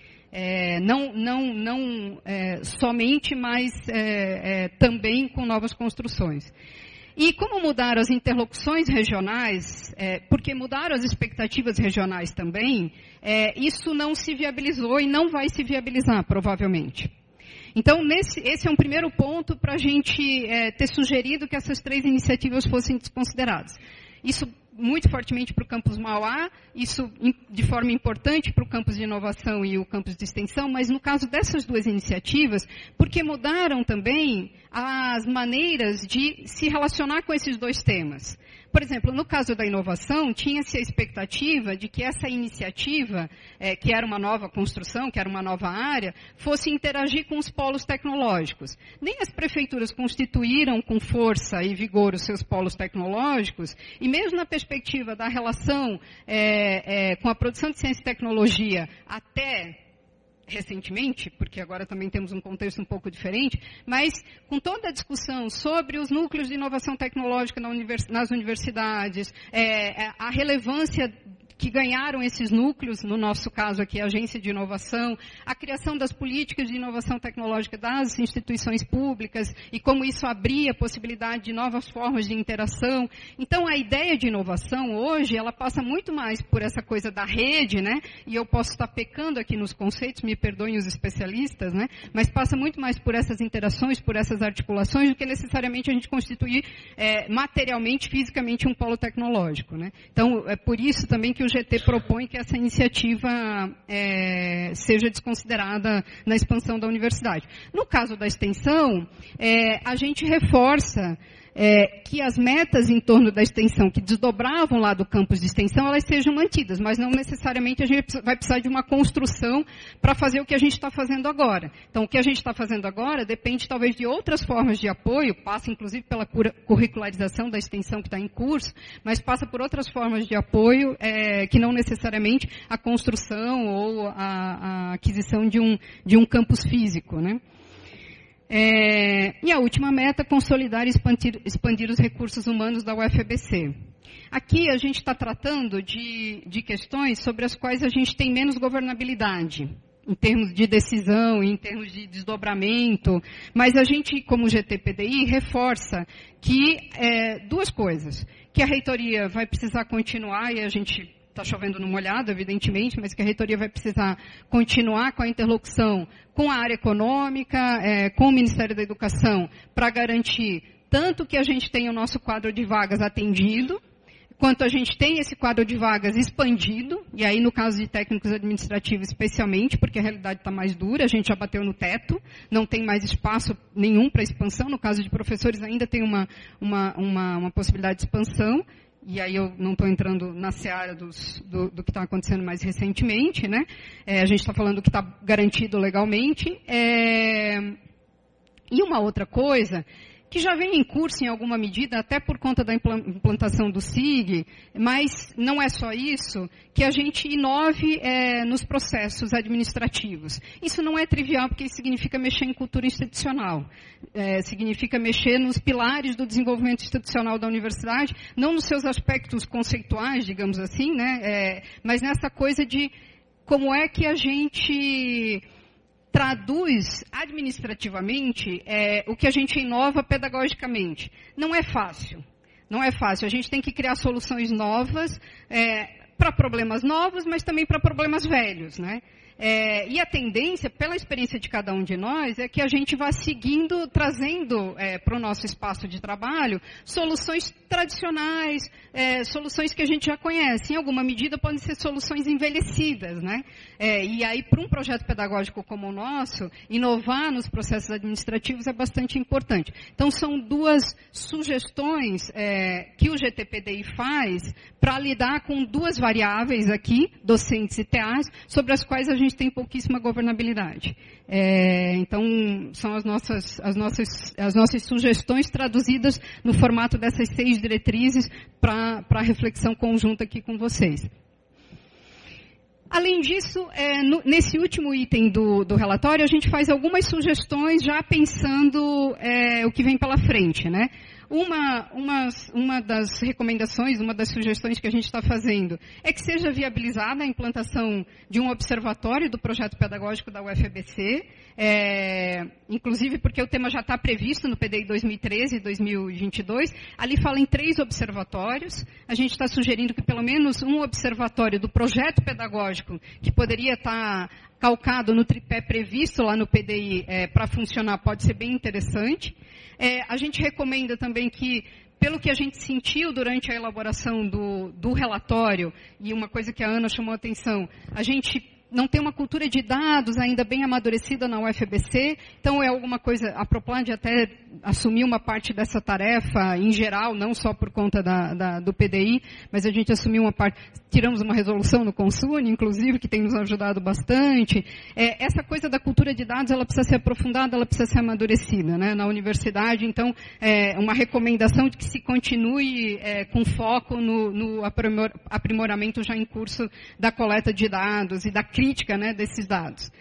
Não somente, mas também com novas construções. E como mudaram as interlocuções regionais, porque mudaram as expectativas regionais também, isso não se viabilizou e não vai se viabilizar, provavelmente. Então, esse é um primeiro ponto para a gente ter sugerido que essas 3 iniciativas fossem desconsideradas. Isso muito fortemente para o campus Mauá, isso de forma importante para o campus de inovação e o campus de extensão, mas no caso dessas 2 iniciativas, porque mudaram também as maneiras de se relacionar com esses 2 temas. Por exemplo, no caso da inovação, tinha-se a expectativa de que essa iniciativa, que era uma nova construção, que era uma nova área, fosse interagir com os polos tecnológicos. Nem as prefeituras constituíram com força e vigor os seus polos tecnológicos, e mesmo na perspectiva da relação com a produção de ciência e tecnologia até recentemente, porque agora também temos um contexto um pouco diferente, mas com toda a discussão sobre os núcleos de inovação tecnológica nas universidades, a relevância que ganharam esses núcleos, no nosso caso aqui a Agência de Inovação, a criação das políticas de inovação tecnológica das instituições públicas e como isso abria a possibilidade de novas formas de interação. Então, a ideia de inovação hoje, ela passa muito mais por essa coisa da rede, né? E eu posso estar pecando aqui nos conceitos, me perdoem os especialistas, né? Mas passa muito mais por essas interações, por essas articulações, do que necessariamente a gente constituir materialmente, fisicamente um polo tecnológico, né? Então, é por isso também que o GT propõe que essa iniciativa seja desconsiderada na expansão da universidade. No caso da extensão, a gente reforça que as metas em torno da extensão que desdobravam lá do campus de extensão, elas sejam mantidas, mas não necessariamente a gente vai precisar de uma construção para fazer o que a gente está fazendo agora. Então, o que a gente está fazendo agora depende talvez de outras formas de apoio, passa inclusive pela curricularização da extensão que está em curso, mas passa por outras formas de apoio que não necessariamente a construção ou a aquisição de um campus físico, né? E a última meta, consolidar e expandir os recursos humanos da UFABC. Aqui a gente está tratando de questões sobre as quais a gente tem menos governabilidade, em termos de decisão, em termos de desdobramento, mas a gente, como GTPDI, reforça que 2 coisas, que a reitoria vai precisar continuar, e a gente está chovendo no molhado, evidentemente, mas que a reitoria vai precisar continuar com a interlocução com a área econômica, com o Ministério da Educação, para garantir tanto que a gente tenha o nosso quadro de vagas atendido, quanto a gente tem esse quadro de vagas expandido, e aí no caso de técnicos administrativos especialmente, porque a realidade está mais dura, a gente já bateu no teto, não tem mais espaço nenhum para expansão, no caso de professores ainda tem uma possibilidade de expansão, e aí eu não estou entrando na seara do que está acontecendo mais recentemente, né? A gente está falando do que está garantido legalmente. E uma outra coisa, que já vem em curso em alguma medida, até por conta da implantação do SIG, mas não é só isso, que a gente inove nos processos administrativos. Isso não é trivial, porque isso significa mexer em cultura institucional, significa mexer nos pilares do desenvolvimento institucional da universidade, não nos seus aspectos conceituais, digamos assim, né, mas nessa coisa de como é que a gente traduz administrativamente o que a gente inova pedagogicamente. Não é fácil. Não é fácil. A gente tem que criar soluções novas para problemas novos, mas também para problemas velhos, né? E a tendência, pela experiência de cada um de nós, é que a gente vá seguindo, trazendo para o nosso espaço de trabalho soluções tradicionais, soluções que a gente já conhece. Em alguma medida podem ser soluções envelhecidas, né? E aí, para um projeto pedagógico como o nosso, inovar nos processos administrativos é bastante importante. Então, são duas sugestões que o GTPDI faz para lidar com duas variáveis aqui, docentes e TAs, sobre as quais a gente tem pouquíssima governabilidade. Então, são as nossas sugestões traduzidas no formato dessas 6 diretrizes para a reflexão conjunta aqui com vocês. Além disso, nesse último item do relatório, a gente faz algumas sugestões já pensando o que vem pela frente, né? Uma das recomendações, uma das sugestões que a gente está fazendo é que seja viabilizada a implantação de um observatório do projeto pedagógico da UFABC, inclusive porque o tema já está previsto no PDI 2013 e 2022. Ali fala em 3 observatórios. A gente está sugerindo que pelo menos um observatório do projeto pedagógico, que poderia estar calcado no tripé previsto lá no PDI para funcionar, pode ser bem interessante. A gente recomenda também que, pelo que a gente sentiu durante a elaboração do relatório, e uma coisa que a Ana chamou a atenção, a gente não tem uma cultura de dados ainda bem amadurecida na UFABC, então é alguma coisa, a Propland até assumiu uma parte dessa tarefa em geral, não só por conta do PDI, mas a gente assumiu uma parte, tiramos uma resolução no Consune, inclusive, que tem nos ajudado bastante. Essa coisa da cultura de dados, ela precisa ser aprofundada, ela precisa ser amadurecida, né, na universidade, então, uma recomendação de que se continue com foco no aprimoramento já em curso da coleta de dados e da crítica, né, desses dados.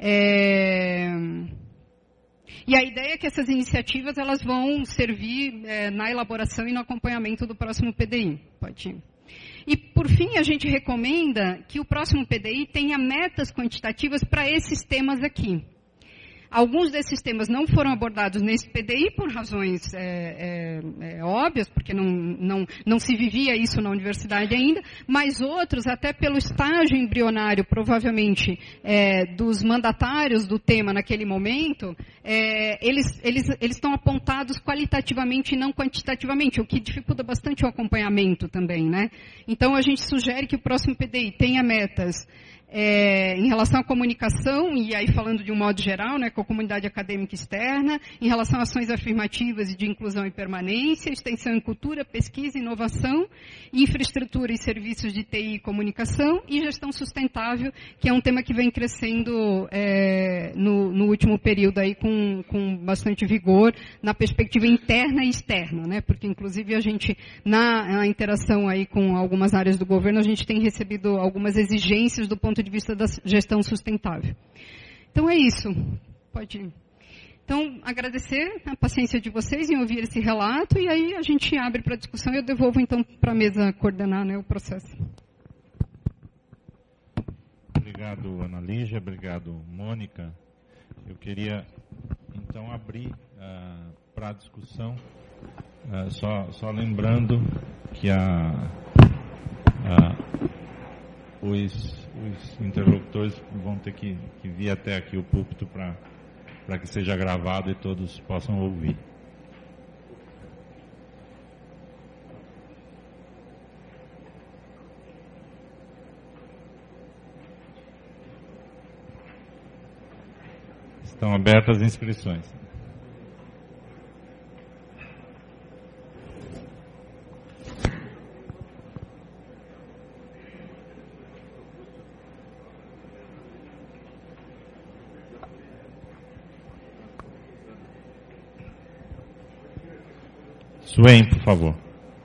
E a ideia é que essas iniciativas elas vão servir na elaboração e no acompanhamento do próximo PDI. Pode ir. E, por fim, a gente recomenda que o próximo PDI tenha metas quantitativas para esses temas aqui. Alguns desses temas não foram abordados nesse PDI por razões óbvias, porque não se vivia isso na universidade ainda, mas outros, até pelo estágio embrionário, provavelmente, dos mandatários do tema naquele momento, eles estão apontados qualitativamente e não quantitativamente, o que dificulta bastante o acompanhamento também, né? Então, a gente sugere que o próximo PDI tenha metas em relação à comunicação, e aí falando de um modo geral, né, com a comunidade acadêmica externa, em relação a ações afirmativas e de inclusão e permanência, extensão em cultura, pesquisa, inovação, infraestrutura e serviços de TI e comunicação, e gestão sustentável, que é um tema que vem crescendo no último período aí com bastante vigor, na perspectiva interna e externa, né, porque inclusive a gente, na interação aí com algumas áreas do governo, a gente tem recebido algumas exigências do ponto de vista da gestão sustentável. Então é isso. Pode ir. Então, agradecer a paciência de vocês em ouvir esse relato e aí a gente abre para discussão e eu devolvo então para a mesa coordenar, né, o processo. Obrigado, Ana Lígia. Obrigado, Mônica. Eu queria então abrir para a discussão, só lembrando que os interlocutores vão ter que vir até aqui o púlpito para que seja gravado e todos possam ouvir. Estão abertas as inscrições. Swain, por favor.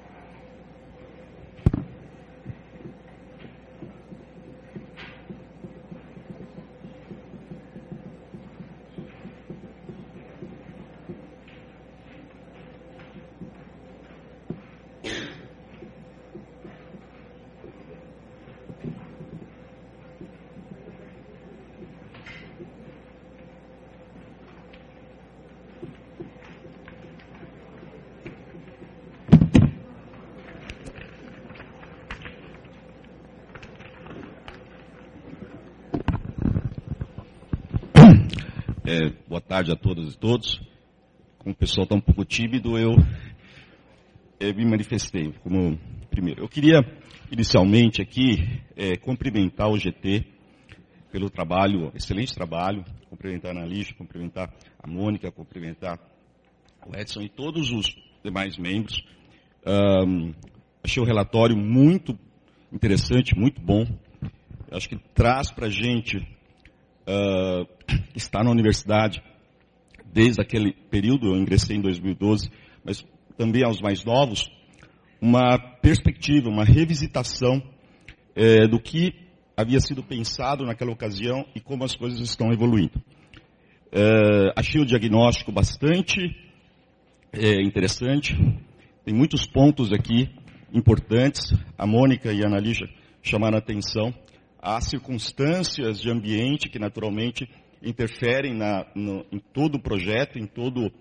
Boa tarde a todas e todos. Como o pessoal está um pouco tímido, eu me manifestei como primeiro. Eu queria, inicialmente, aqui, cumprimentar o GT pelo trabalho, excelente trabalho, cumprimentar a Analícia, cumprimentar a Mônica, cumprimentar o Edson e todos os demais membros. Achei o relatório muito interessante, muito bom. Acho que traz para a gente que está na universidade desde aquele período, eu ingressei em 2012, mas também aos mais novos, uma perspectiva, uma revisitação do que havia sido pensado naquela ocasião e como as coisas estão evoluindo. Achei o diagnóstico bastante interessante, tem muitos pontos aqui importantes, a Mônica e a Analícia chamaram a atenção. Há circunstâncias de ambiente que naturalmente interferem em todo o projeto, em todo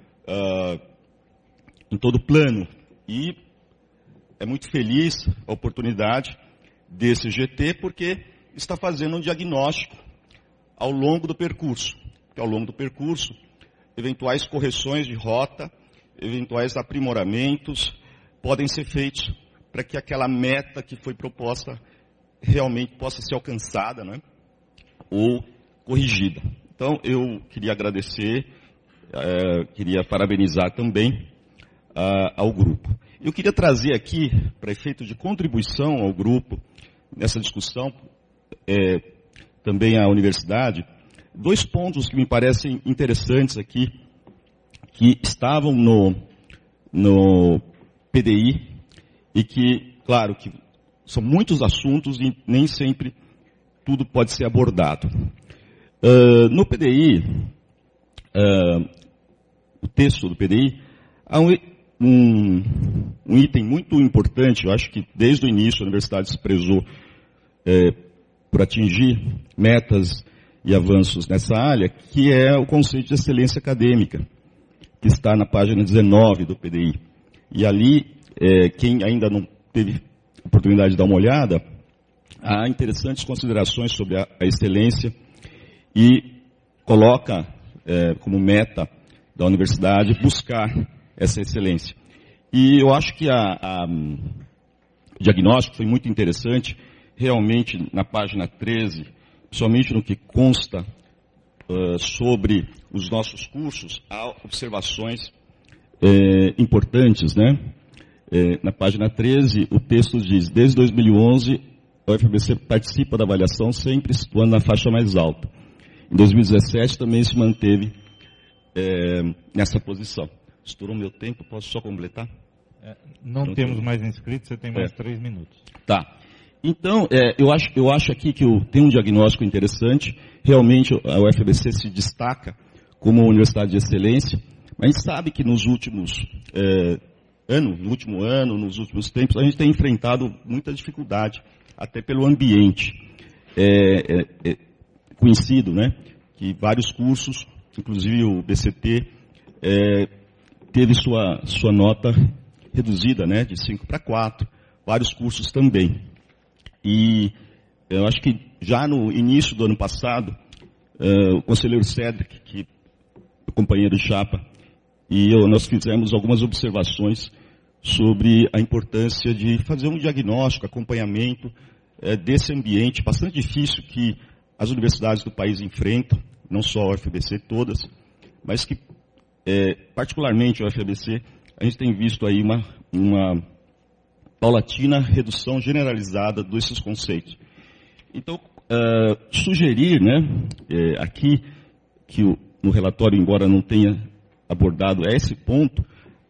plano. E é muito feliz a oportunidade desse GT, porque está fazendo um diagnóstico ao longo do percurso. Porque ao longo do percurso, eventuais correções de rota, eventuais aprimoramentos podem ser feitos para que aquela meta que foi proposta realmente possa ser alcançada, né? Ou corrigida. Então, eu queria agradecer, queria parabenizar também ao grupo. Eu queria trazer aqui, para efeito de contribuição ao grupo, nessa discussão, também à universidade, 2 pontos que me parecem interessantes aqui, que estavam no PDI, e que, claro, que são muitos assuntos e nem sempre tudo pode ser abordado. No PDI, o texto do PDI, há um item muito importante, eu acho que desde o início a universidade se prezou por atingir metas e avanços nessa área, que é o conceito de excelência acadêmica, que está na página 19 do PDI. E ali, quem ainda não teve oportunidade de dar uma olhada, há interessantes considerações sobre a excelência e coloca como meta da universidade buscar essa excelência. E eu acho que o diagnóstico foi muito interessante, realmente na página 13, principalmente no que consta sobre os nossos cursos, há observações importantes, né? Na página 13, o texto diz: desde 2011, a UFABC participa da avaliação, sempre situando na faixa mais alta. Em 2017, também se manteve nessa posição. Estourou meu tempo, posso só completar? Não temos mais inscritos, você tem mais 3 minutos. Tá. Então, eu acho aqui que tem um diagnóstico interessante. Realmente, a UFABC se destaca como uma universidade de excelência, mas a gente sabe que nos últimos no último ano, nos últimos tempos, a gente tem enfrentado muita dificuldade, até pelo ambiente. Conhecido, né, que vários cursos, inclusive o BCT, teve sua nota reduzida, né, de 5 para 4, vários cursos também. E eu acho que já no início do ano passado, o conselheiro Cedric, que é o companheiro chapa, e nós fizemos algumas observações sobre a importância de fazer um diagnóstico, acompanhamento desse ambiente bastante difícil que as universidades do país enfrentam, não só a UFABC, todas, mas que, particularmente a UFABC, a gente tem visto aí uma paulatina redução generalizada desses conceitos. Então, sugerir, né, aqui, que no relatório, embora não tenha abordado esse ponto,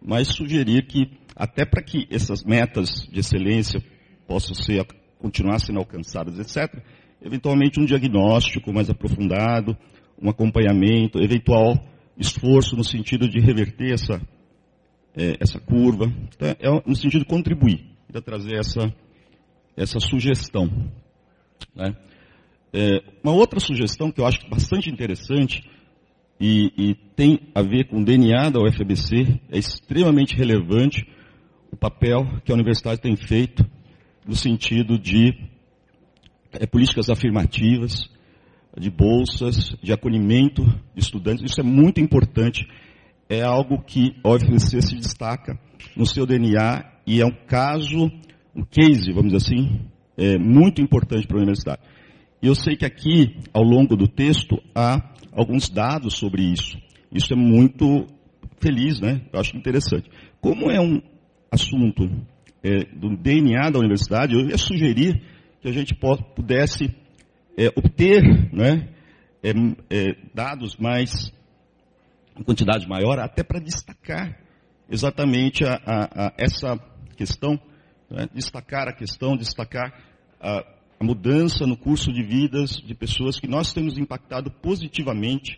mas sugerir que, até para que essas metas de excelência possam continuar sendo alcançadas, etc., eventualmente um diagnóstico mais aprofundado, um acompanhamento, eventual esforço no sentido de reverter essa curva, então, no sentido de contribuir, de trazer essa sugestão. Né? Uma outra sugestão que eu acho bastante interessante e tem a ver com o DNA da UFABC, é extremamente relevante o papel que a universidade tem feito no sentido de políticas afirmativas, de bolsas, de acolhimento de estudantes. Isso é muito importante, é algo que a UFABC se destaca no seu DNA e é um case, vamos dizer assim, muito importante para a universidade. E eu sei que aqui, ao longo do texto, há alguns dados sobre isso. Isso é muito feliz, né? Eu acho interessante. Como é um assunto do DNA da universidade, eu ia sugerir que a gente pudesse obter, né, dados em quantidade maior, até para destacar exatamente essa questão, né, destacar a mudança no curso de vidas de pessoas que nós temos impactado positivamente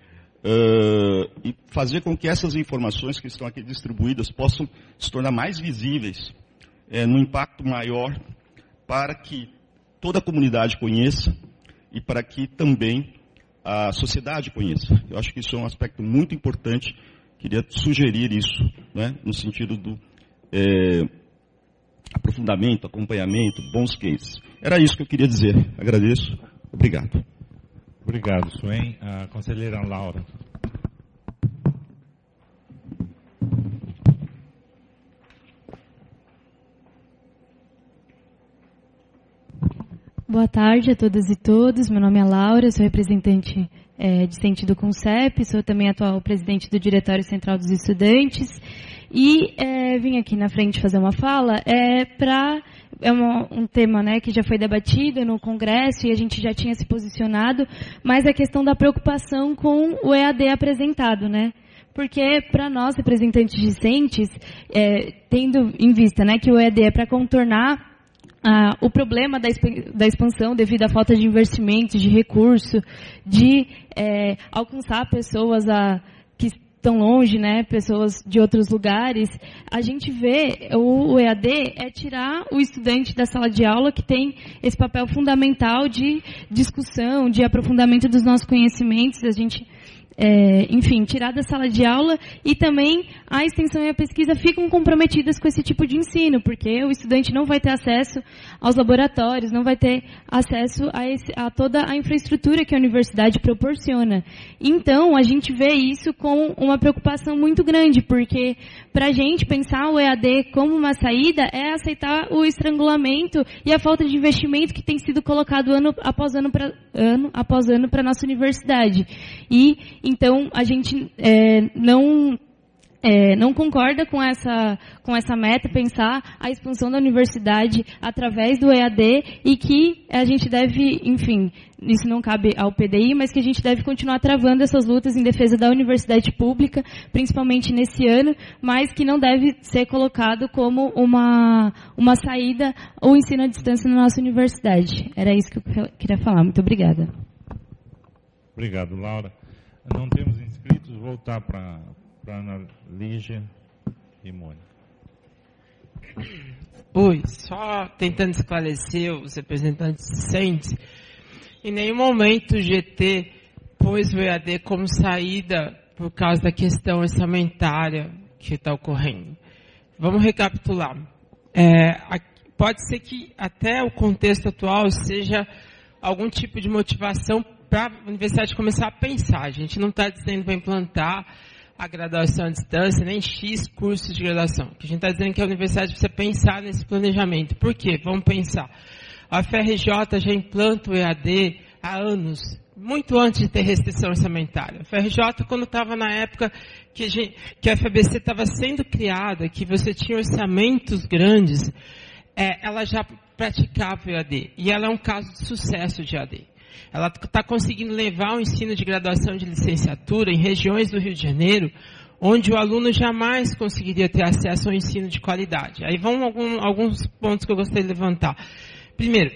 e fazer com que essas informações que estão aqui distribuídas possam se tornar mais visíveis, num impacto maior, para que toda a comunidade conheça e para que também a sociedade conheça. Eu acho que isso é um aspecto muito importante, queria sugerir isso, né, no sentido do aprofundamento, acompanhamento, bons cases. Era isso que eu queria dizer. Agradeço. Obrigado. Obrigado, Suen. A conselheira Laura. Boa tarde a todas e todos. Meu nome é Laura, sou representante discente do CONCEP, sou também atual presidente do Diretório Central dos Estudantes e vim aqui na frente fazer uma fala um tema, né, que já foi debatido no Congresso e a gente já tinha se posicionado, mas a questão da preocupação com o EAD apresentado, né? Porque para nós, representantes discentes, tendo em vista, né, que o EAD é para contornar o problema da expansão devido à falta de investimento, de recurso, de alcançar pessoas que estão longe, né, pessoas de outros lugares, a gente vê o EAD tirar o estudante da sala de aula, que tem esse papel fundamental de discussão, de aprofundamento dos nossos conhecimentos, a gente enfim, tirar da sala de aula, e também a extensão e a pesquisa ficam comprometidas com esse tipo de ensino, porque o estudante não vai ter acesso aos laboratórios, não vai ter acesso a toda a infraestrutura que a universidade proporciona. Então, a gente vê isso com uma preocupação muito grande, porque para a gente pensar o EAD como uma saída é aceitar o estrangulamento e a falta de investimento que tem sido colocado ano após ano para a nossa universidade. E então a gente não concorda com essa meta, pensar a expansão da universidade através do EAD, e que a gente deve, enfim, isso não cabe ao PDI, mas que a gente deve continuar travando essas lutas em defesa da universidade pública, principalmente nesse ano, mas que não deve ser colocado como uma saída o ensino à distância na nossa universidade. Era isso que eu queria falar. Muito obrigada. Obrigado, Laura. Não temos inscritos, vou voltar para Ana Lígia e Mônica. Oi, só tentando esclarecer os representantes discentes, em nenhum momento o GT pôs o EAD como saída por causa da questão orçamentária que está ocorrendo. Vamos recapitular. Pode ser que até o contexto atual seja algum tipo de motivação para a universidade começar a pensar. A gente não está dizendo para implantar a graduação à distância, nem X cursos de graduação. O que a gente está dizendo é que a universidade precisa pensar nesse planejamento. Por quê? Vamos pensar. A FRJ já implanta o EAD há anos, muito antes de ter restrição orçamentária. A FRJ, quando estava na época que a FABC estava sendo criada, que você tinha orçamentos grandes, ela já praticava o EAD. E ela é um caso de sucesso de EAD. Ela está conseguindo levar o ensino de graduação de licenciatura em regiões do Rio de Janeiro onde o aluno jamais conseguiria ter acesso ao ensino de qualidade. Aí vão alguns pontos que eu gostaria de levantar. Primeiro,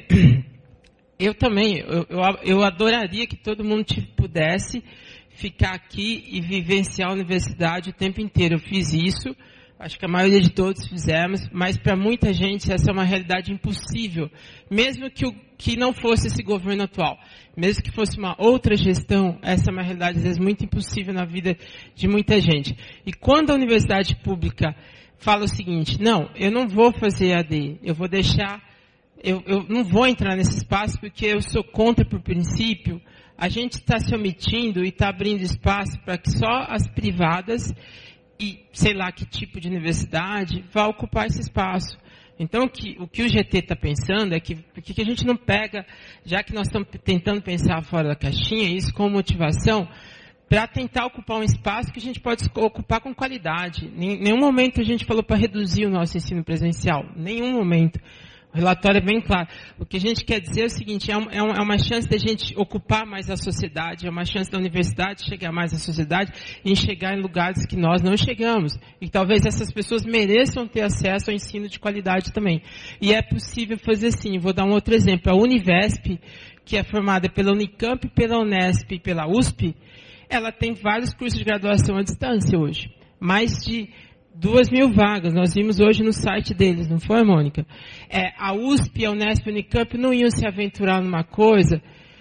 eu adoraria que todo mundo pudesse ficar aqui e vivenciar a universidade o tempo inteiro. Eu fiz isso, acho que a maioria de todos fizemos, mas para muita gente essa é uma realidade impossível. Mesmo que não fosse esse governo atual, mesmo que fosse uma outra gestão, essa é uma realidade, às vezes, muito impossível na vida de muita gente. E quando a universidade pública fala o seguinte, não, eu não vou fazer EAD, eu vou deixar, eu não vou entrar nesse espaço porque eu sou contra por princípio, a gente está se omitindo e está abrindo espaço para que só as privadas e sei lá que tipo de universidade vá ocupar esse espaço. Então, o que o GT está pensando é que por que a gente não pega, já que nós estamos tentando pensar fora da caixinha, isso com motivação, para tentar ocupar um espaço que a gente pode ocupar com qualidade. Em nenhum momento a gente falou para reduzir o nosso ensino presencial. Nenhum momento. O relatório é bem claro. O que a gente quer dizer é o seguinte, é uma chance da gente ocupar mais a sociedade, é uma chance da universidade chegar mais à sociedade e chegar em lugares que nós não chegamos. E talvez essas pessoas mereçam ter acesso ao ensino de qualidade também. E é possível fazer assim. Vou dar um outro exemplo. A Univesp, que é formada pela Unicamp, pela Unesp e pela USP, ela tem vários cursos de graduação à distância hoje. Mais de 2.000 vagas, nós vimos hoje no site deles, não foi, Mônica? A USP, a Unesp e a Unicamp não iam se aventurar numa coisa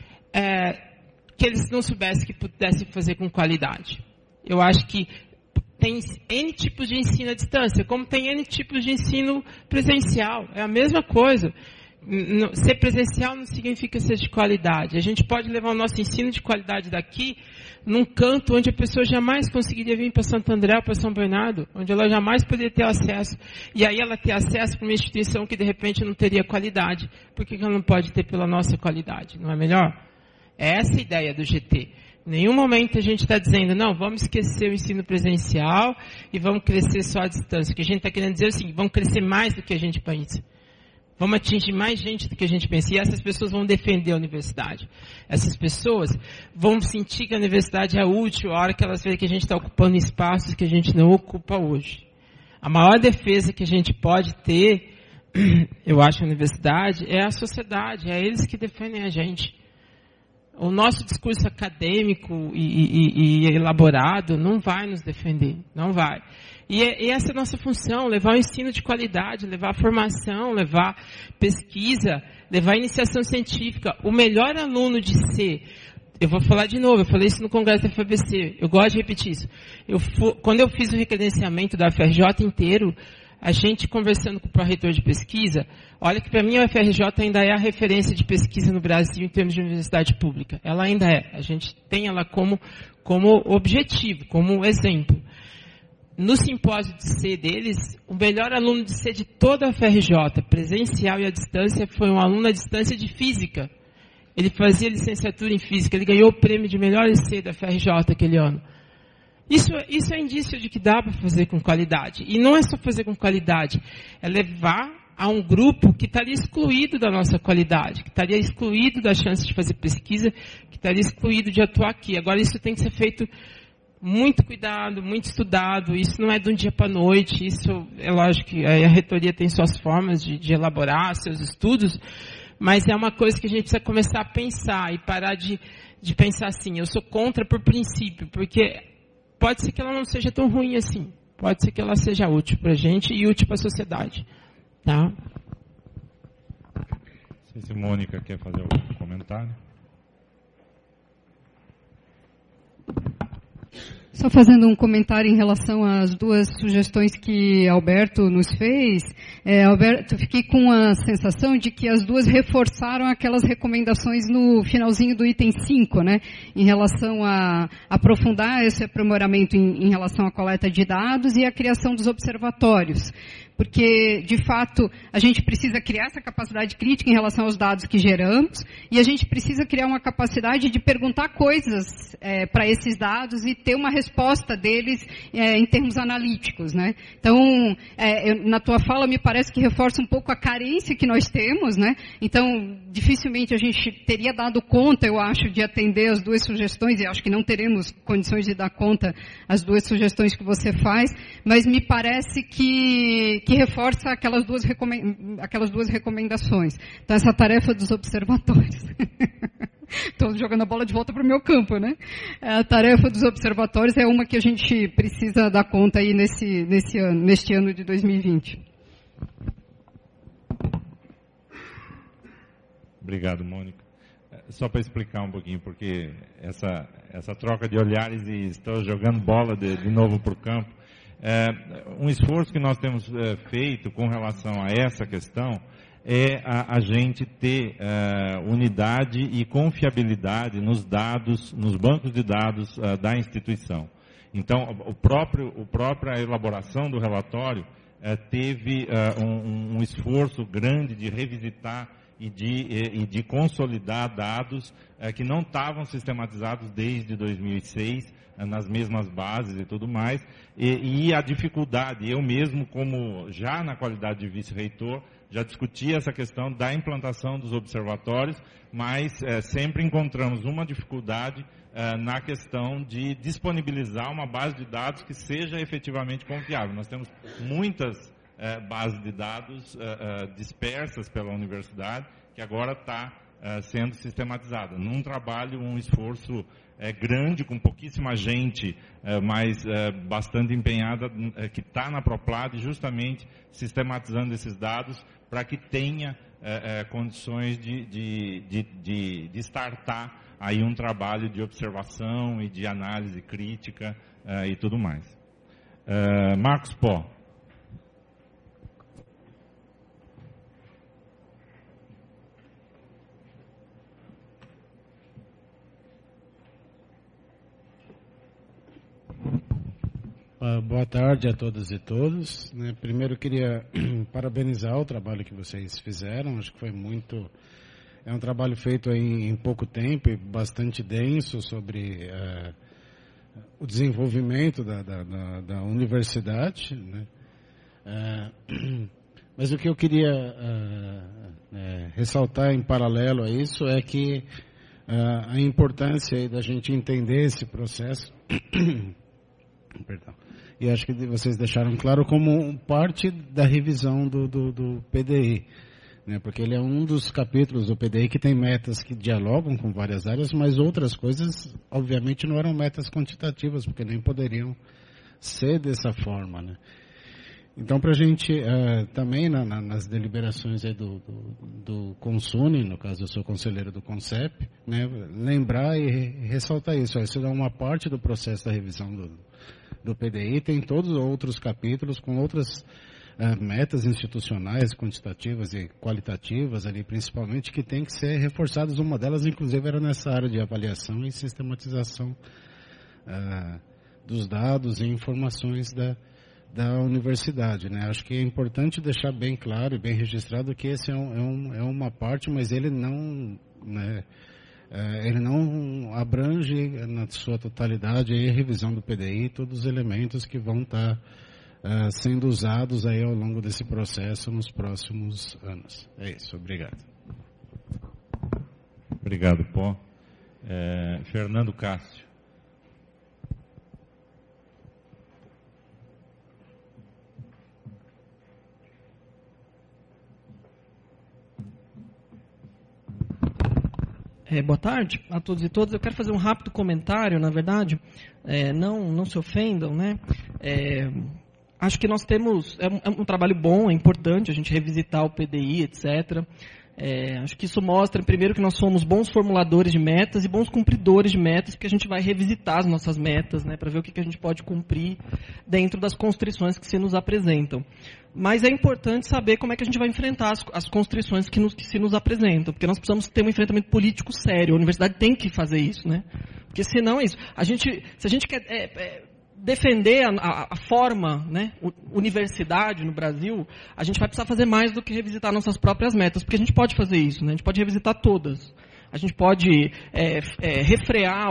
que eles não soubessem que pudessem fazer com qualidade. Eu acho que tem N tipos de ensino à distância, como tem N tipos de ensino presencial, é a mesma coisa. Ser presencial não significa ser de qualidade. A gente pode levar o nosso ensino de qualidade daqui num canto onde a pessoa jamais conseguiria vir para Santo André ou para São Bernardo, onde ela jamais poderia ter acesso. E aí ela ter acesso para uma instituição que de repente não teria qualidade. Por que ela não pode ter pela nossa qualidade? Não é melhor? É essa a ideia do GT. Em nenhum momento a gente está dizendo, não, vamos esquecer o ensino presencial e vamos crescer só à distância. O que a gente está querendo dizer é o seguinte, vamos crescer mais do que a gente pensa. Vamos atingir mais gente do que a gente pensa. E essas pessoas vão defender a universidade. Essas pessoas vão sentir que a universidade é útil a hora que elas veem que a gente está ocupando espaços que a gente não ocupa hoje. A maior defesa que a gente pode ter, eu acho, na universidade, é a sociedade. É eles que defendem a gente. O nosso discurso acadêmico e elaborado não vai nos defender. Não vai. E essa é a nossa função, levar o ensino de qualidade, levar a formação, levar pesquisa, levar a iniciação científica. O melhor aluno de ser, eu vou falar de novo, eu falei isso no congresso da FABC, eu gosto de repetir isso. Quando eu fiz o recredenciamento da UFRJ inteiro, a gente conversando com o pró-reitor de pesquisa, olha que para mim a UFRJ ainda é a referência de pesquisa no Brasil em termos de universidade pública. Ela ainda é. A gente tem ela como objetivo, como exemplo. No simpósio de C deles, o melhor aluno de C de toda a UFRJ, presencial e à distância, foi um aluno à distância de física. Ele fazia licenciatura em física, ele ganhou o prêmio de melhor IC da UFRJ aquele ano. Isso é indício de que dá para fazer com qualidade. E não é só fazer com qualidade, é levar a um grupo que estaria excluído da nossa qualidade, que estaria excluído da chance de fazer pesquisa, que estaria excluído de atuar aqui. Agora, isso tem que ser feito muito cuidado, muito estudado, isso não é de um dia para a noite, isso é lógico que a reitoria tem suas formas de elaborar seus estudos, mas é uma coisa que a gente precisa começar a pensar e parar de pensar assim, eu sou contra por princípio, porque pode ser que ela não seja tão ruim assim, pode ser que ela seja útil para a gente e útil para a sociedade. Tá? Não sei se a Mônica quer fazer algum comentário. Só fazendo um comentário em relação às duas sugestões que Alberto nos fez. Alberto, fiquei com a sensação de que as duas reforçaram aquelas recomendações no finalzinho do item 5, né? Em relação a aprofundar esse aprimoramento em relação à coleta de dados e a criação dos observatórios. porque, de fato, a gente precisa criar essa capacidade crítica em relação aos dados que geramos, e a gente precisa criar uma capacidade de perguntar coisas para esses dados e ter uma resposta deles em termos analíticos, né? Então, na tua fala, me parece que reforça um pouco a carência que nós temos, né? Então, dificilmente a gente teria dado conta, eu acho, de atender as duas sugestões, e acho que não teremos condições de dar conta às duas sugestões que você faz, mas me parece que reforça aquelas duas recomendações. Então, essa tarefa dos observatórios. Estou jogando a bola de volta para o meu campo, né? A tarefa dos observatórios é uma que a gente precisa dar conta aí neste ano de 2020. Obrigado, Mônica. Só para explicar um pouquinho, porque essa troca de olhares e estou jogando bola de novo para o campo, um esforço que nós temos feito com relação a essa questão é a gente ter unidade e confiabilidade nos dados, nos bancos de dados da instituição. Então, a própria elaboração do relatório teve um esforço grande de revisitar e de consolidar dados que não estavam sistematizados desde 2006, nas mesmas bases e tudo mais, e a dificuldade, eu mesmo, como já na qualidade de vice-reitor, já discuti essa questão da implantação dos observatórios, mas sempre encontramos uma dificuldade na questão de disponibilizar uma base de dados que seja efetivamente confiável. Nós temos muitas bases de dados dispersas pela universidade, que agora está sendo sistematizada. Num trabalho, um esforço grande, com pouquíssima gente, mas bastante empenhada, que está na Proplad, justamente sistematizando esses dados para que tenha condições de startar aí um trabalho de observação e de análise crítica e tudo mais. Marcos Pó. Boa tarde a todas e todos. Primeiro, queria parabenizar o trabalho que vocês fizeram. Acho que foi muito... É um trabalho feito em pouco tempo e bastante denso sobre o desenvolvimento da universidade, né? Mas o que eu queria ressaltar em paralelo a isso é que a importância da gente entender esse processo... Perdão. E acho que vocês deixaram claro como parte da revisão do PDI, né? Porque ele é um dos capítulos do PDI que tem metas que dialogam com várias áreas, mas outras coisas, obviamente, não eram metas quantitativas, porque nem poderiam ser dessa forma, né? Então, para a gente também, nas deliberações aí do Consune, no caso eu sou conselheiro do CONCEP, né, lembrar e ressaltar isso. Isso é uma parte do processo da revisão do PDI, tem todos os outros capítulos com outras metas institucionais, quantitativas e qualitativas ali, principalmente, que tem que ser reforçadas. Uma delas, inclusive, era nessa área de avaliação e sistematização dos dados e informações da universidade, né? Acho que é importante deixar bem claro e bem registrado que esse é uma parte, mas ele não, né, ele não abrange na sua totalidade a revisão do PDI, todos os elementos que vão estar sendo usados aí ao longo desse processo nos próximos anos. É isso, obrigado. Obrigado, Pó. Fernando Cássio. Boa tarde a todos e todas. Eu quero fazer um rápido comentário, na verdade. Não se ofendam, né? Acho que nós temos... É um trabalho bom, é importante a gente revisitar o PDI, etc. Acho que isso mostra, primeiro, que nós somos bons formuladores de metas e bons cumpridores de metas, porque a gente vai revisitar as nossas metas, né, para ver o que a gente pode cumprir dentro das constrições que se nos apresentam. Mas é importante saber como é que a gente vai enfrentar as constrições que se nos apresentam, porque nós precisamos ter um enfrentamento político sério. A universidade tem que fazer isso, né? Porque senão é isso. Se a gente quer defender a forma, né, universidade no Brasil, a gente vai precisar fazer mais do que revisitar nossas próprias metas, porque a gente pode fazer isso, né? A gente pode revisitar todas. A gente pode refrear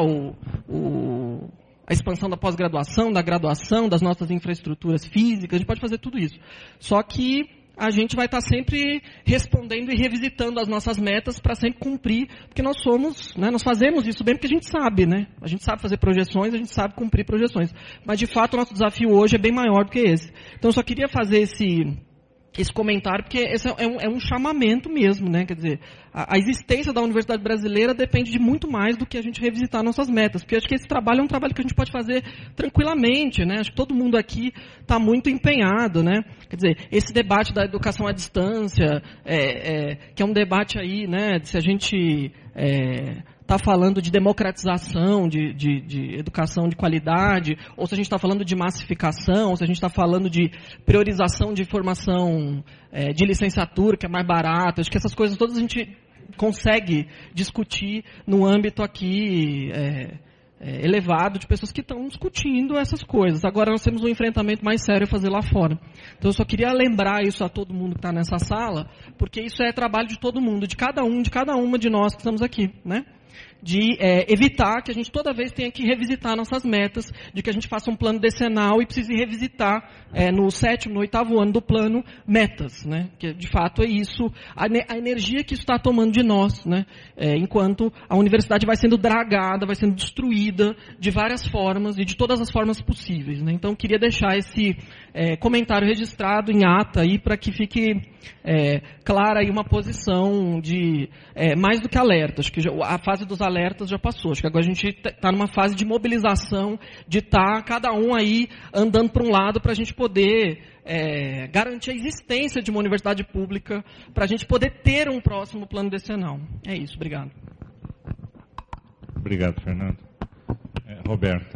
a expansão da pós-graduação, da graduação, das nossas infraestruturas físicas, a gente pode fazer tudo isso. Só que a gente vai estar sempre respondendo e revisitando as nossas metas para sempre cumprir, porque nós somos, né, nós fazemos isso bem porque a gente sabe, né? A gente sabe fazer projeções, a gente sabe cumprir projeções. Mas, de fato, o nosso desafio hoje é bem maior do que esse. Então, eu só queria fazer esse comentário, porque esse é um chamamento mesmo, né? Quer dizer, a existência da universidade brasileira depende de muito mais do que a gente revisitar nossas metas, porque acho que esse trabalho é um trabalho que a gente pode fazer tranquilamente, né? Acho que todo mundo aqui está muito empenhado, né? Quer dizer, esse debate da educação à distância, que é um debate aí, né? Se a gente está falando de democratização, de educação de qualidade, ou se a gente está falando de massificação, ou se a gente está falando de priorização de formação de licenciatura, que é mais barata. Acho que essas coisas todas a gente consegue discutir no âmbito aqui elevado de pessoas que estão discutindo essas coisas. Agora nós temos um enfrentamento mais sério a fazer lá fora. Então eu só queria lembrar isso a todo mundo que está nessa sala, porque isso é trabalho de todo mundo, de cada uma de nós que estamos aqui, né? De evitar que a gente toda vez tenha que revisitar nossas metas, de que a gente faça um plano decenal e precise revisitar no 7º, no 8º ano do plano metas, né? Que de fato é isso, a energia que isso está tomando de nós, né? Enquanto a universidade vai sendo dragada, vai sendo destruída de várias formas e de todas as formas possíveis, né? Então queria deixar esse comentário registrado em ata aí para que fique clara aí uma posição de mais do que alerta. Acho que a fase dos alertas já passou. Acho que agora a gente está numa fase de mobilização, de estar cada um aí andando para um lado para a gente poder garantir a existência de uma universidade pública, para a gente poder ter um próximo plano decenal. É isso, obrigado. Obrigado, Fernando. Roberta.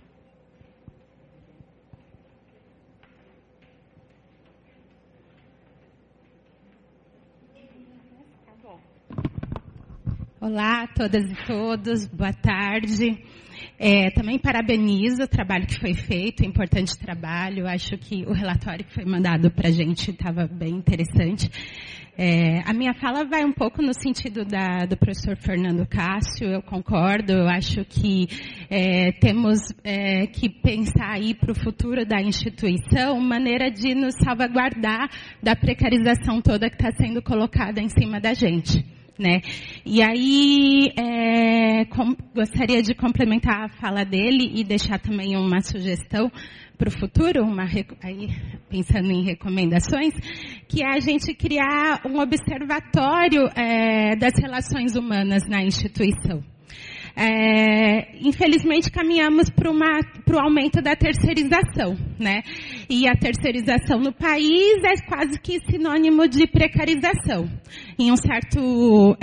Olá a todas e todos, boa tarde. Também parabenizo o trabalho que foi feito, importante trabalho. Acho que o relatório que foi mandado para a gente estava bem interessante. A minha fala vai um pouco no sentido do professor Fernando Cássio, eu concordo. Eu acho que temos que pensar aí para o futuro da instituição, maneira de nos salvaguardar da precarização toda que está sendo colocada em cima da gente. Né? E aí, gostaria de complementar a fala dele e deixar também uma sugestão para o futuro, aí, pensando em recomendações, que é a gente criar um observatório das relações humanas na instituição. Infelizmente caminhamos para o aumento da terceirização, né? E a terceirização no país é quase que sinônimo de precarização. Em um certo,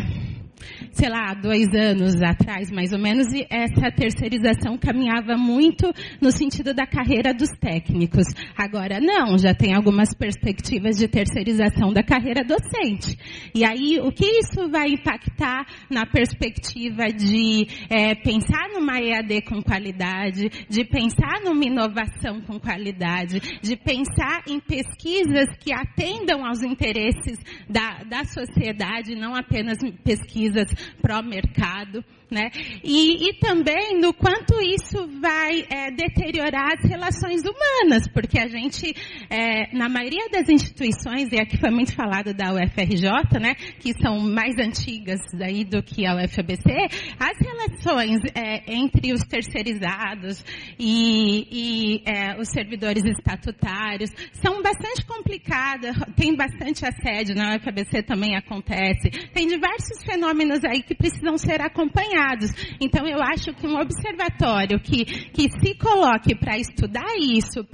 2 anos atrás, mais ou menos, e essa terceirização caminhava muito no sentido da carreira dos técnicos. Agora não, já tem algumas perspectivas de terceirização da carreira docente. E aí, o que isso vai impactar na perspectiva de pensar numa EAD com qualidade, de pensar numa inovação com qualidade, de pensar em pesquisas que atendam aos interesses da sociedade, não apenas pesquisas pró-mercado, né? E também no quanto isso vai deteriorar as relações humanas, porque a gente, na maioria das instituições, e aqui foi muito falado da UFRJ, né, que são mais antigas daí do que a UFABC, as relações entre os terceirizados e os servidores estatutários são bastante complicadas, tem bastante assédio, na UFABC também acontece, tem diversos fenômenos aí que precisam ser acompanhados. Então, eu acho que um observatório que se coloque para estudar isso,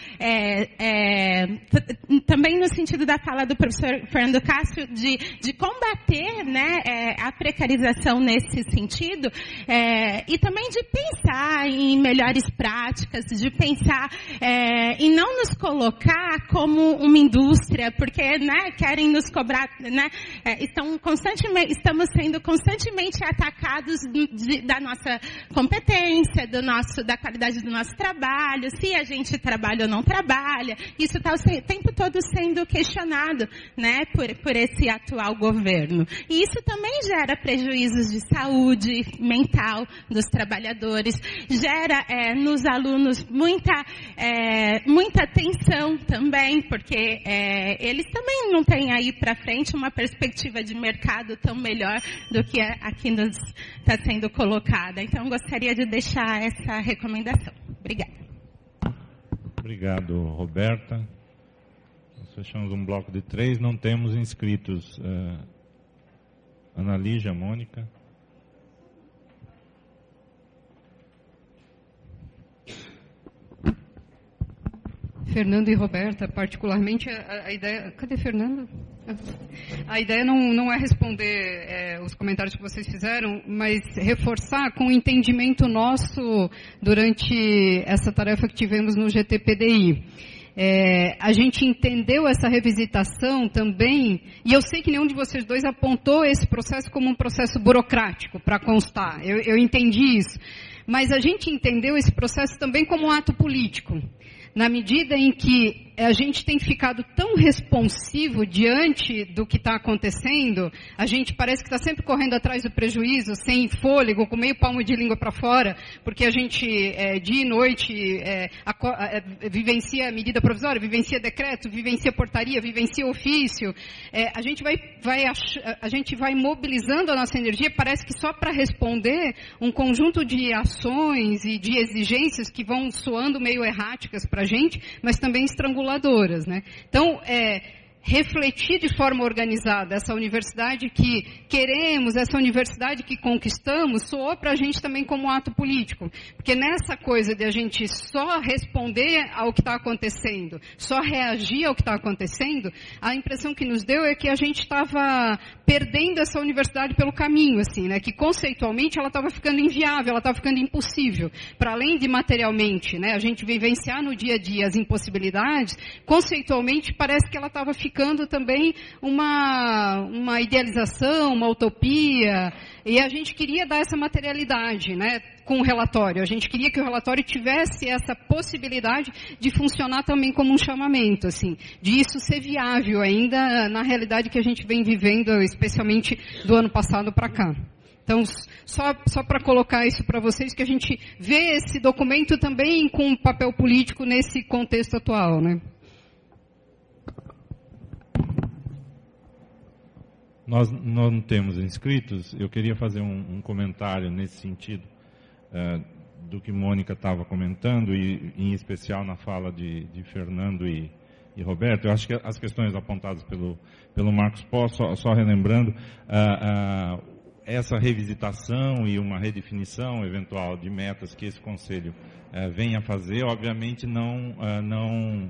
também no sentido da fala do professor Fernando Cássio, de combater, né, a precarização nesse sentido, e também de pensar em melhores práticas, de pensar em não nos colocar como uma indústria, porque, né, querem nos cobrar, né, estamos sendo constantemente atacados da nossa competência, da qualidade do nosso trabalho, se a gente trabalha ou não trabalha. Isso está o tempo todo sendo questionado, né, por esse atual governo. E isso também gera prejuízos de saúde mental dos trabalhadores, gera nos alunos muita tensão também, porque eles também não têm aí para frente uma perspectiva de mercado tão melhor do que aqui nos está sendo colocada. Então, gostaria de deixar essa recomendação. Obrigada. Obrigado, Roberta. Nós fechamos um bloco de 3, não temos inscritos. Ana Lígia, Mônica. Fernando e Roberta, particularmente, a ideia... Cadê Fernando? A ideia não é responder os comentários que vocês fizeram, mas reforçar com o entendimento nosso durante essa tarefa que tivemos no GTPDI. A gente entendeu essa revisitação também, e eu sei que nenhum de vocês dois apontou esse processo como um processo burocrático, para constar. Eu entendi isso. Mas a gente entendeu esse processo também como um ato político. Na medida em que a gente tem ficado tão responsivo diante do que está acontecendo, a gente parece que está sempre correndo atrás do prejuízo, sem fôlego, com meio palmo de língua para fora, porque a gente, dia e noite, vivencia medida provisória, vivencia decreto, vivencia portaria, vivencia ofício. A gente vai mobilizando a nossa energia, parece que só para responder um conjunto de ações e de exigências que vão soando meio erráticas para a gente, mas também estranguladoras, né? Então, refletir de forma organizada essa universidade que queremos, essa universidade que conquistamos, soou para a gente também como um ato político. Porque nessa coisa de a gente só responder ao que está acontecendo, só reagir ao que está acontecendo, a impressão que nos deu é que a gente estava perdendo essa universidade pelo caminho, assim, né? Que conceitualmente ela estava ficando inviável, ela estava ficando impossível. Para além de materialmente, né, a gente vivenciar no dia a dia as impossibilidades, conceitualmente parece que ela estava ficando também uma idealização, uma utopia, e a gente queria dar essa materialidade, né, com o relatório. A gente queria que o relatório tivesse essa possibilidade de funcionar também como um chamamento, assim, de isso ser viável ainda na realidade que a gente vem vivendo, especialmente do ano passado para cá. Então, só para colocar isso para vocês, que a gente vê esse documento também com um papel político nesse contexto atual, né? Nós não temos inscritos. Eu queria fazer um comentário nesse sentido do que Mônica estava comentando, e em especial na fala de Fernando e Roberto. Eu acho que as questões apontadas pelo Marcos Pó, só relembrando, essa revisitação e uma redefinição eventual de metas que esse Conselho venha a fazer, obviamente não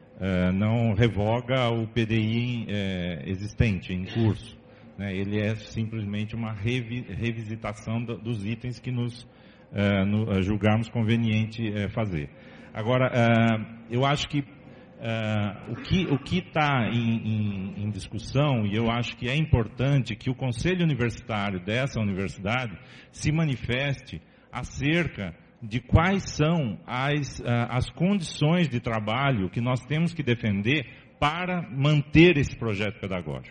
revoga o PDI existente, em curso. Ele é simplesmente uma revisitação dos itens que nos julgarmos conveniente fazer. Agora, eu acho que o que está em discussão, e eu acho que é importante que o Conselho Universitário dessa universidade se manifeste acerca de quais são as condições de trabalho que nós temos que defender para manter esse projeto pedagógico.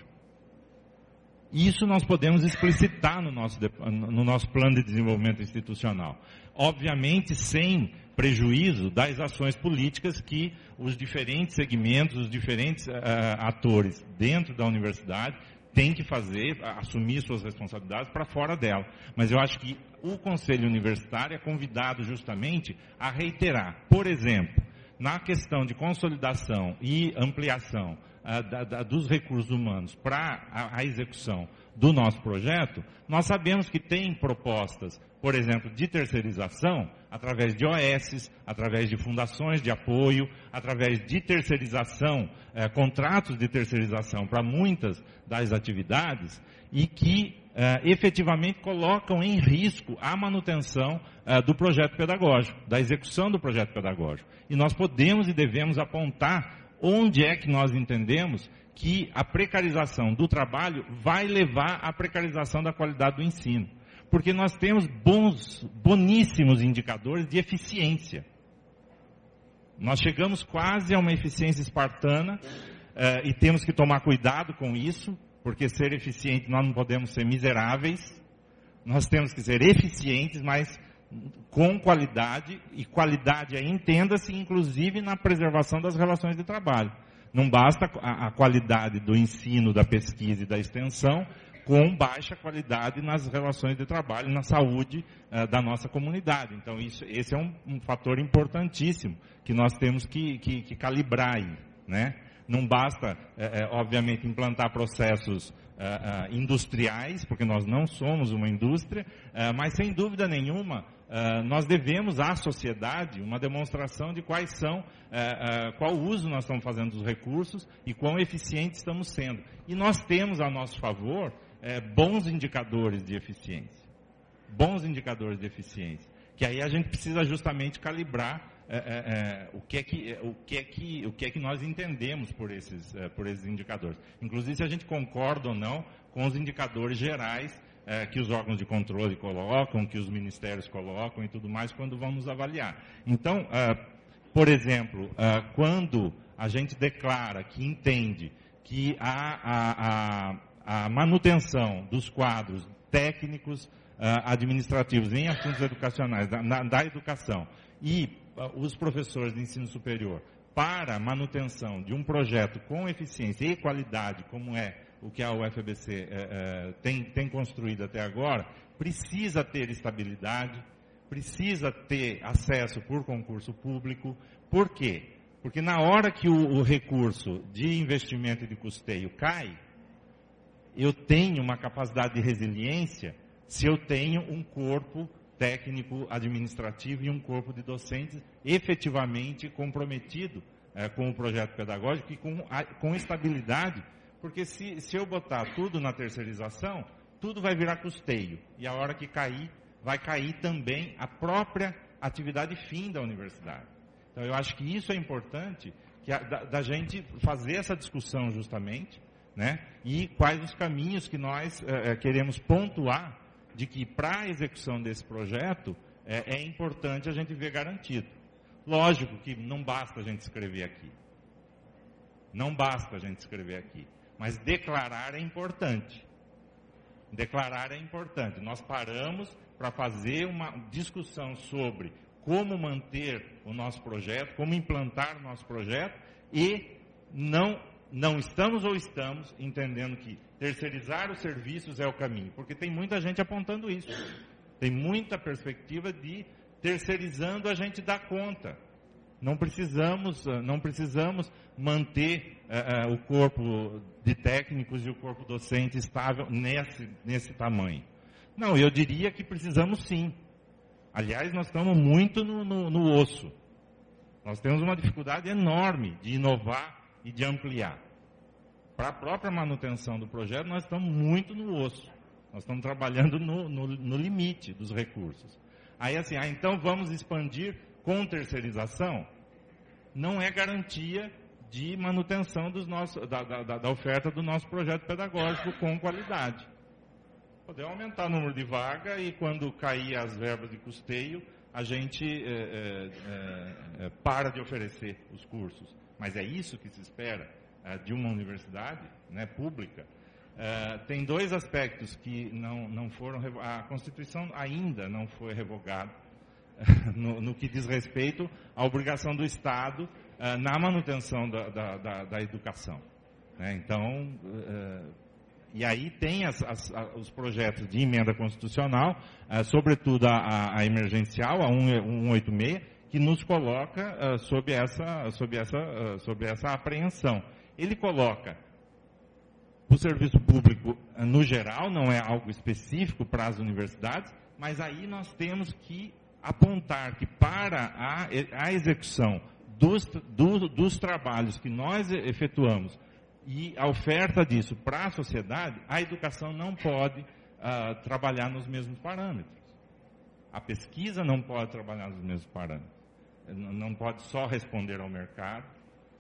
Isso nós podemos explicitar no nosso plano de desenvolvimento institucional. Obviamente, sem prejuízo das ações políticas que os diferentes segmentos, os diferentes atores dentro da universidade têm que fazer, assumir suas responsabilidades para fora dela. Mas eu acho que o Conselho Universitário é convidado justamente a reiterar, por exemplo, na questão de consolidação e ampliação dos recursos humanos para a execução do nosso projeto, nós sabemos que tem propostas, por exemplo, de terceirização, através de OS, através de fundações de apoio, através de terceirização, contratos de terceirização para muitas das atividades, e que efetivamente colocam em risco a manutenção do projeto pedagógico, da execução do projeto pedagógico. E nós podemos e devemos apontar onde é que nós entendemos que a precarização do trabalho vai levar à precarização da qualidade do ensino. Porque nós temos boníssimos indicadores de eficiência. Nós chegamos quase a uma eficiência espartana e temos que tomar cuidado com isso, porque ser eficiente nós não podemos ser miseráveis. Nós temos que ser eficientes, mas com qualidade, e qualidade aí entenda-se inclusive na preservação das relações de trabalho. Não basta a qualidade do ensino, da pesquisa e da extensão com baixa qualidade nas relações de trabalho, na saúde da nossa comunidade. Então, esse é um fator importantíssimo que nós temos que calibrar aí, né? Não basta, obviamente, implantar processos industriais, porque nós não somos uma indústria, mas, sem dúvida nenhuma, nós devemos à sociedade uma demonstração de qual uso nós estamos fazendo dos recursos e quão eficientes estamos sendo. E nós temos a nosso favor bons indicadores de eficiência. Bons indicadores de eficiência. Que aí a gente precisa justamente calibrar o que é que nós entendemos por esses indicadores. Inclusive se a gente concorda ou não com os indicadores gerais que os órgãos de controle colocam, que os ministérios colocam e tudo mais, quando vamos avaliar. Então, por exemplo, quando a gente declara que entende que a manutenção dos quadros técnicos administrativos em assuntos educacionais, da educação, e os professores de ensino superior, para a manutenção de um projeto com eficiência e qualidade, como é o que a UFABC tem construído até agora, precisa ter estabilidade, precisa ter acesso por concurso público. Por quê? Porque na hora que o recurso de investimento e de custeio cai, eu tenho uma capacidade de resiliência se eu tenho um corpo técnico, administrativo e um corpo de docentes efetivamente comprometido com o projeto pedagógico e com estabilidade. Porque se eu botar tudo na terceirização, tudo vai virar custeio. E a hora que cair, vai cair também a própria atividade fim da universidade. Então, eu acho que isso é importante, da gente fazer essa discussão justamente, né? E quais os caminhos que nós queremos pontuar de que para a execução desse projeto é importante a gente ver garantido. Lógico que não basta a gente escrever aqui. Não basta a gente escrever aqui. Mas declarar é importante. Declarar é importante. Nós paramos para fazer uma discussão sobre como manter o nosso projeto, como implantar o nosso projeto, e não estamos ou estamos entendendo que terceirizar os serviços é o caminho. Porque tem muita gente apontando isso. Tem muita perspectiva de terceirizando a gente dar conta. Não precisamos manter o corpo de técnicos e o corpo docente estável nesse tamanho. Não, eu diria que precisamos sim. Aliás, nós estamos muito no osso. Nós temos uma dificuldade enorme de inovar e de ampliar. Para a própria manutenção do projeto, nós estamos muito no osso. Nós estamos trabalhando no limite dos recursos. Aí assim, então vamos expandir com terceirização? Não é garantia de manutenção da oferta do nosso projeto pedagógico com qualidade. Podemos aumentar o número de vagas e quando cair as verbas de custeio, a gente para de oferecer os cursos. Mas é isso que se espera de uma universidade, né, pública. Tem dois aspectos que não foram... A Constituição ainda não foi revogada no que diz respeito à obrigação do Estado na manutenção da educação. Né? Então, e aí tem os projetos de emenda constitucional, sobretudo a emergencial, a 186, que nos coloca sob essa apreensão. Ele coloca o serviço público no geral, não é algo específico para as universidades, mas aí nós temos que apontar que para a execução dos trabalhos que nós efetuamos e a oferta disso para a sociedade, a educação não pode trabalhar nos mesmos parâmetros. A pesquisa não pode trabalhar nos mesmos parâmetros. Não pode só responder ao mercado.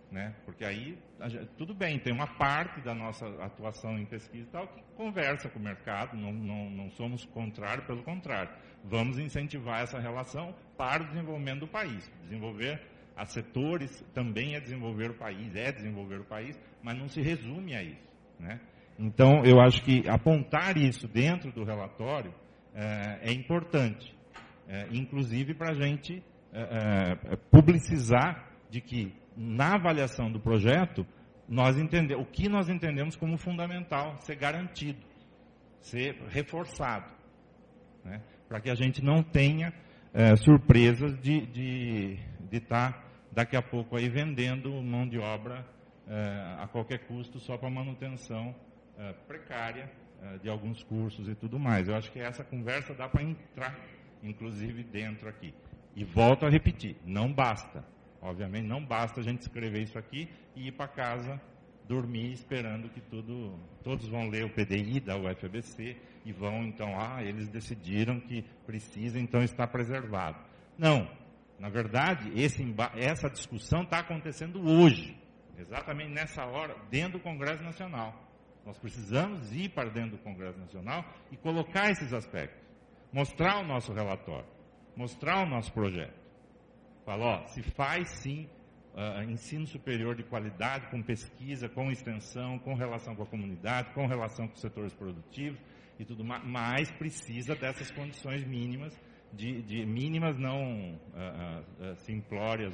né? Porque aí, tudo bem, tem uma parte da nossa atuação em pesquisa e tal que conversa com o mercado, não somos contrários, pelo contrário. Vamos incentivar essa relação para o desenvolvimento do país. Desenvolver a setores também é desenvolver o país, mas não se resume a isso, né? Então, eu acho que apontar isso dentro do relatório é importante, inclusive para a gente publicizar de que, na avaliação do projeto, o que nós entendemos como fundamental ser garantido, ser reforçado, né? Para que a gente não tenha surpresas de estar daqui a pouco aí vendendo mão de obra a qualquer custo só para manutenção precária de alguns cursos e tudo mais. Eu acho que essa conversa dá para entrar, inclusive, dentro aqui. E volto a repetir, não basta. Obviamente, não basta a gente escrever isso aqui e ir para casa dormir esperando que todos vão ler o PDI da UFABC e vão, então, eles decidiram que precisa, então está preservado. Não. Na verdade, essa discussão está acontecendo hoje, exatamente nessa hora, dentro do Congresso Nacional. Nós precisamos ir para dentro do Congresso Nacional e colocar esses aspectos. Mostrar o nosso relatório, mostrar o nosso projeto. Falar, se faz sim ensino superior de qualidade, com pesquisa, com extensão, com relação com a comunidade, com relação com os setores produtivos e tudo mais, mas precisa dessas condições mínimas, mínimas não simplórias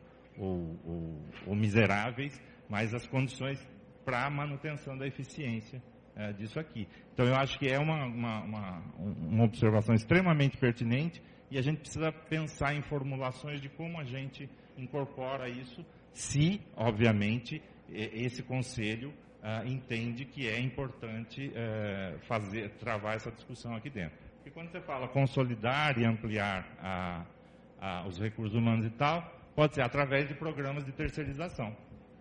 ou miseráveis, mas as condições para a manutenção da eficiência disso aqui. Então, eu acho que é uma observação extremamente pertinente e a gente precisa pensar em formulações de como a gente incorpora isso, se, obviamente, esse conselho entende que é importante travar essa discussão aqui dentro. Porque quando você fala consolidar e ampliar os recursos humanos e tal, pode ser através de programas de terceirização.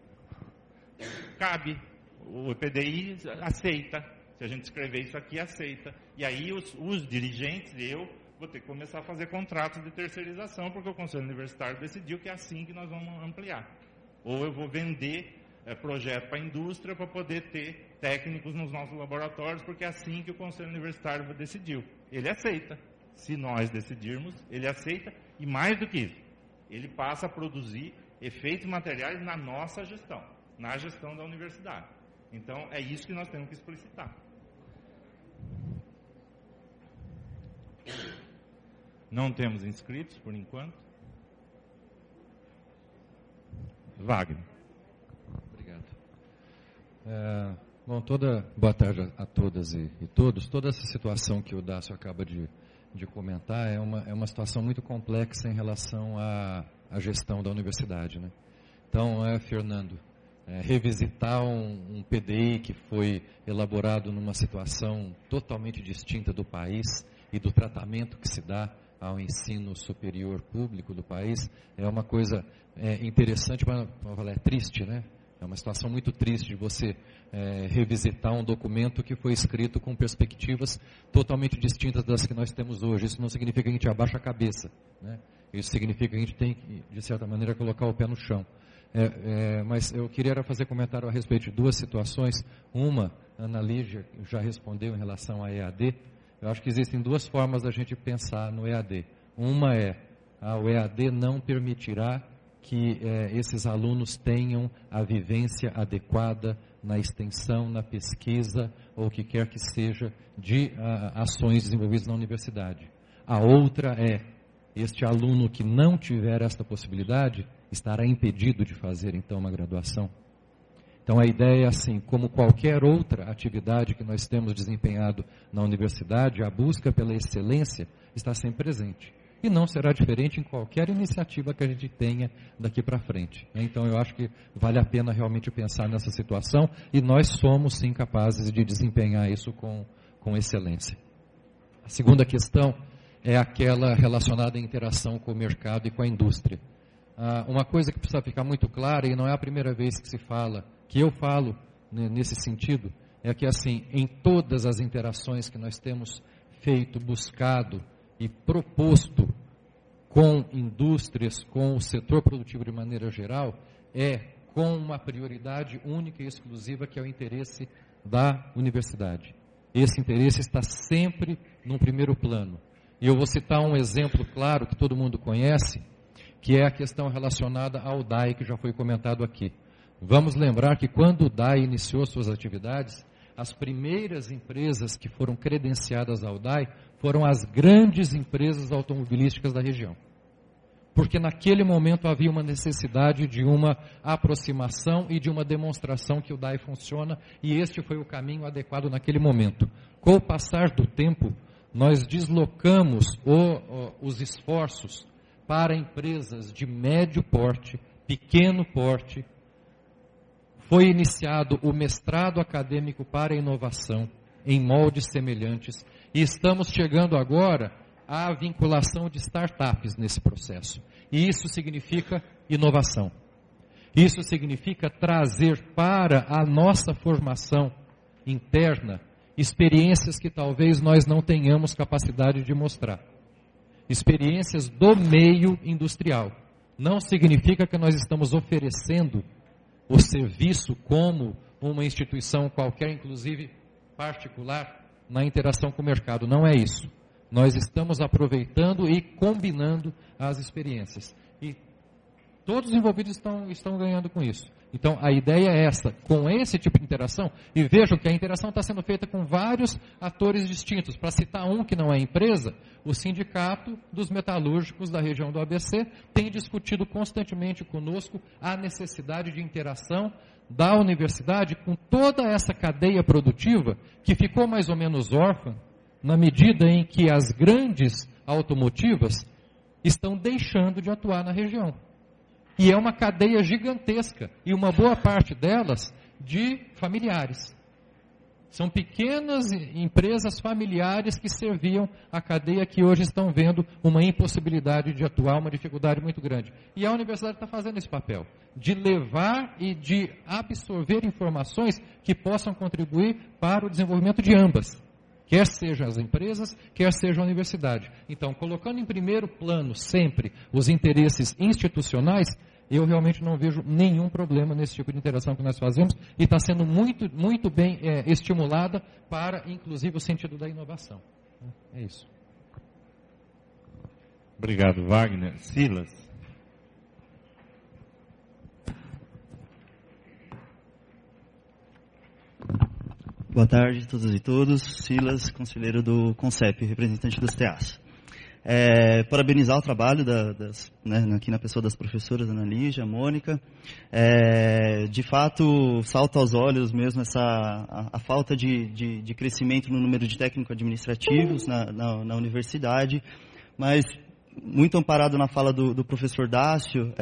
Cabe, o EPDI aceita, se a gente escrever isso aqui, aceita. E aí os dirigentes, eu vou ter que começar a fazer contratos de terceirização, porque o Conselho Universitário decidiu que é assim que nós vamos ampliar. Ou eu vou vender projeto para a indústria para poder ter técnicos nos nossos laboratórios, porque é assim que o Conselho Universitário decidiu. Ele aceita. Se nós decidirmos, ele aceita. E mais do que isso, ele passa a produzir efeitos materiais na nossa gestão, na gestão da universidade. Então, é isso que nós temos que explicitar. Não temos inscritos, por enquanto. Wagner. Obrigado. Boa tarde a todas e todos. Toda essa situação que o Dácio acaba de comentar é uma situação muito complexa em relação à gestão da universidade, né? Então, Fernando, revisitar um PDI que foi elaborado numa situação totalmente distinta do país e do tratamento que se dá ao ensino superior público do país, é uma coisa interessante, mas é triste, né? É uma situação muito triste de você revisitar um documento que foi escrito com perspectivas totalmente distintas das que nós temos hoje. Isso não significa que a gente abaixa a cabeça, né? Isso significa que a gente tem que, de certa maneira, colocar o pé no chão. Mas eu queria fazer comentário a respeito de duas situações. Uma, a Ana Lígia já respondeu em relação à EAD. Eu acho que existem duas formas da gente pensar no EAD. Uma o EAD não permitirá que esses alunos tenham a vivência adequada na extensão, na pesquisa, ou o que quer que seja, de ações desenvolvidas na universidade. A outra este aluno que não tiver esta possibilidade, estará impedido de fazer, então, uma graduação. Então, a ideia é assim, como qualquer outra atividade que nós temos desempenhado na universidade, a busca pela excelência está sempre presente. E não será diferente em qualquer iniciativa que a gente tenha daqui para frente. Então, eu acho que vale a pena realmente pensar nessa situação e nós somos, sim, capazes de desempenhar isso com excelência. A segunda questão é aquela relacionada à interação com o mercado e com a indústria. Uma coisa que precisa ficar muito clara, e não é a primeira vez que eu falo nesse sentido, é que, assim, em todas as interações que nós temos feito, buscado e proposto com indústrias, com o setor produtivo de maneira geral, com uma prioridade única e exclusiva, que é o interesse da universidade. Esse interesse está sempre no primeiro plano. E eu vou citar um exemplo claro que todo mundo conhece, que é a questão relacionada ao DAI, que já foi comentado aqui. Vamos lembrar que quando o DAI iniciou suas atividades, as primeiras empresas que foram credenciadas ao DAI foram as grandes empresas automobilísticas da região. Porque naquele momento havia uma necessidade de uma aproximação e de uma demonstração que o DAI funciona, e este foi o caminho adequado naquele momento. Com o passar do tempo, nós deslocamos os esforços para empresas de médio porte, pequeno porte. Foi iniciado o mestrado acadêmico para inovação em moldes semelhantes, e estamos chegando agora à vinculação de startups nesse processo. E isso significa inovação. Isso significa trazer para a nossa formação interna experiências que talvez nós não tenhamos capacidade de mostrar. Experiências do meio industrial. Não significa que nós estamos oferecendo o serviço como uma instituição qualquer, inclusive particular, na interação com o mercado. Não é isso. Nós estamos aproveitando e combinando as experiências. E todos os envolvidos estão ganhando com isso. Então, a ideia é essa, com esse tipo de interação, e vejam que a interação está sendo feita com vários atores distintos. Para citar um que não é empresa, o Sindicato dos Metalúrgicos da região do ABC tem discutido constantemente conosco a necessidade de interação da universidade com toda essa cadeia produtiva que ficou mais ou menos órfã, na medida em que as grandes automotivas estão deixando de atuar na região. E é uma cadeia gigantesca, e uma boa parte delas de familiares. São pequenas empresas familiares que serviam a cadeia, que hoje estão vendo uma impossibilidade de atuar, uma dificuldade muito grande. E a universidade está fazendo esse papel, de levar e de absorver informações que possam contribuir para o desenvolvimento de ambas. Quer sejam as empresas, quer seja a universidade. Então, colocando em primeiro plano sempre os interesses institucionais, eu realmente não vejo nenhum problema nesse tipo de interação que nós fazemos, e está sendo muito, muito bem estimulada para, inclusive, o sentido da inovação. É isso. Obrigado, Wagner. Silas. Boa tarde a todas e todos. Silas, conselheiro do CONCEP, representante das TEAs. Parabenizar o trabalho aqui na pessoa das professoras Ana Lígia, Mônica. De fato, salta aos olhos mesmo a falta de crescimento no número de técnico-administrativos na universidade, mas muito amparado na fala do professor Dácio,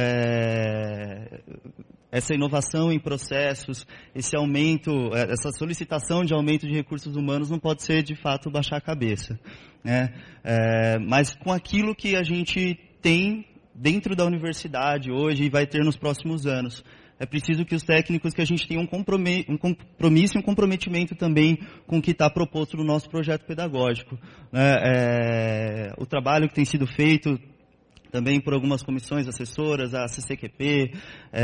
essa inovação em processos, esse aumento, essa solicitação de aumento de recursos humanos não pode ser, de fato, baixar a cabeça, né? Mas com aquilo que a gente tem dentro da universidade hoje e vai ter nos próximos anos, é preciso que os técnicos, que a gente tenha um compromisso e um comprometimento também com o que está proposto no nosso projeto pedagógico, né? O trabalho que tem sido feito também por algumas comissões assessoras, a CCQP,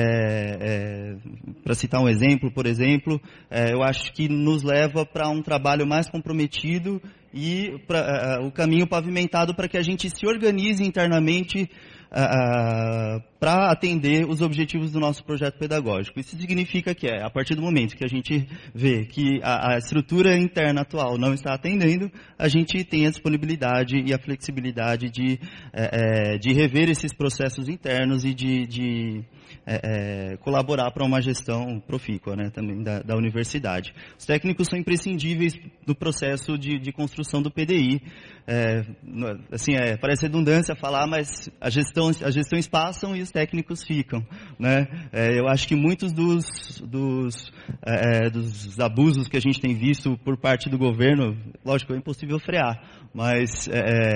para citar um exemplo, por exemplo, eu acho que nos leva para um trabalho mais comprometido e o caminho pavimentado para que a gente se organize internamente para atender os objetivos do nosso projeto pedagógico. Isso significa que a partir do momento que a gente vê que a estrutura interna atual não está atendendo, a gente tem a disponibilidade e a flexibilidade de rever esses processos internos e de colaborar para uma gestão profícua, né, também da universidade. Os técnicos são imprescindíveis no processo de construção do PDI. Parece redundância falar, mas as gestões passam e os técnicos ficam, né? Eu acho que muitos dos abusos que a gente tem visto por parte do governo, lógico, é impossível frear, mas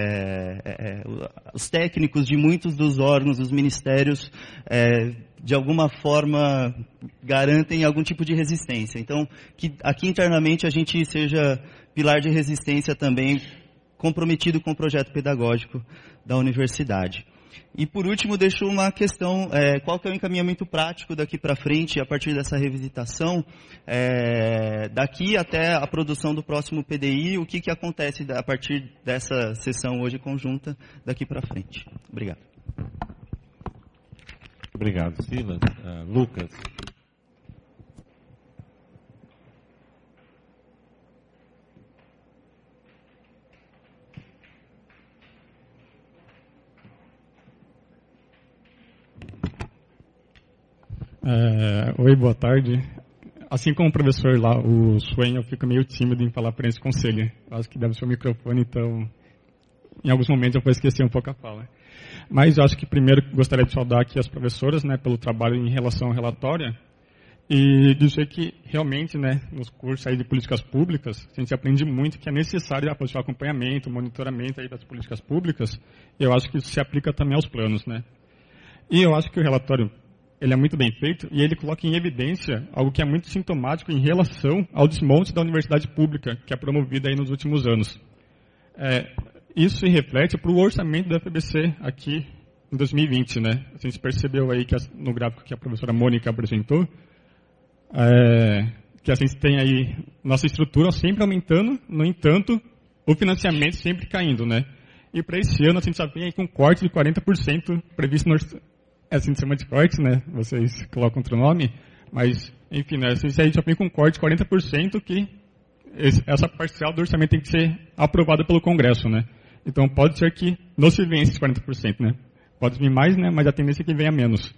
os técnicos de muitos dos órgãos, dos ministérios, de alguma forma garantem algum tipo de resistência. Então, que aqui internamente a gente seja pilar de resistência também, comprometido com o projeto pedagógico da universidade. E, por último, deixo uma questão, qual que é o encaminhamento prático daqui para frente, a partir dessa revisitação, daqui até a produção do próximo PDI, o que acontece a partir dessa sessão hoje conjunta daqui para frente. Obrigado. Obrigado, Silas. Lucas. Oi, boa tarde. Assim como o professor lá, o Swain, eu fico meio tímido em falar para esse conselho. Eu acho que deve ser o microfone, então em alguns momentos eu vou esquecer um pouco a fala. Mas eu acho que primeiro gostaria de saudar aqui as professoras, né, pelo trabalho em relação ao relatório e dizer que realmente, né, nos cursos aí de políticas públicas, a gente aprende muito que é necessário o acompanhamento, o monitoramento aí das políticas públicas. Eu acho que isso se aplica também aos planos, né. E eu acho que o relatório ele é muito bem feito e ele coloca em evidência algo que é muito sintomático em relação ao desmonte da universidade pública, que é promovida aí nos últimos anos. Isso se reflete para o orçamento da FBC aqui em 2020, né? A gente percebeu aí que no gráfico que a professora Mônica apresentou, que a gente tem aí nossa estrutura sempre aumentando, no entanto, o financiamento sempre caindo, né? E para esse ano a gente já vem aí com um corte de 40% previsto no orçamento. A gente chama de corte, né? Vocês colocam outro nome, mas, enfim, né? A gente já vem com um corte de 40% que essa parcial do orçamento tem que ser aprovada pelo Congresso, né? Então pode ser que não se venha esses 40%, né? Pode vir mais, né? Mas a tendência é que venha menos.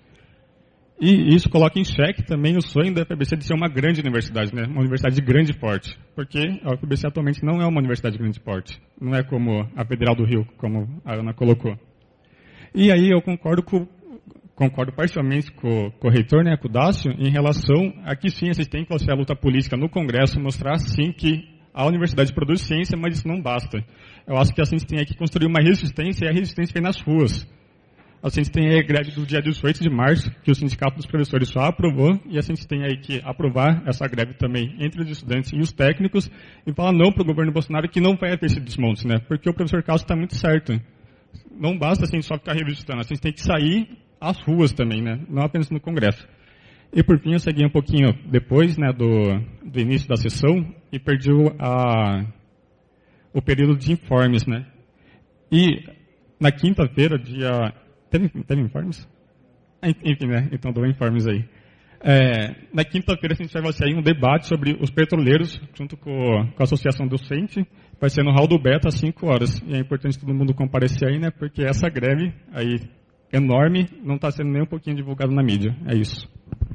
E isso coloca em xeque também o sonho da FBC de ser uma grande universidade, né? Uma universidade de grande porte. Porque a FBC atualmente não é uma universidade de grande porte. Não é como a Federal do Rio, como a Ana colocou. E aí eu concordo parcialmente com o reitor, né, com o Dácio, em relação a que sim, vocês têm que fazer a luta política no Congresso, mostrar sim que a universidade produz ciência, mas isso não basta. Eu acho que a gente tem que construir uma resistência, e a resistência vem nas ruas. A gente tem a greve do dia 18 de março, que o Sindicato dos Professores só aprovou, e a gente tem aí que aprovar essa greve também entre os estudantes e os técnicos, e falar não para o governo Bolsonaro que não vai haver esse desmonte, né, porque o professor Carlos está muito certo. Não basta a gente só ficar revisitando, a gente tem que sair às ruas também, né? Não apenas no Congresso. E por fim, eu segui um pouquinho depois, né, do início da sessão e perdi o período de informes, né? E na quinta-feira, Teve informes? Enfim, né? Então dou informes aí. Na quinta-feira a gente vai fazer aí um debate sobre os petroleiros, junto com a Associação Docente. Vai ser no hall do Beta às 5 horas. E é importante todo mundo comparecer aí, né? Porque essa greve aí enorme não está sendo nem um pouquinho divulgada na mídia. É isso.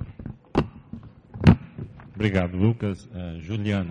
Obrigado, Lucas. Juliana.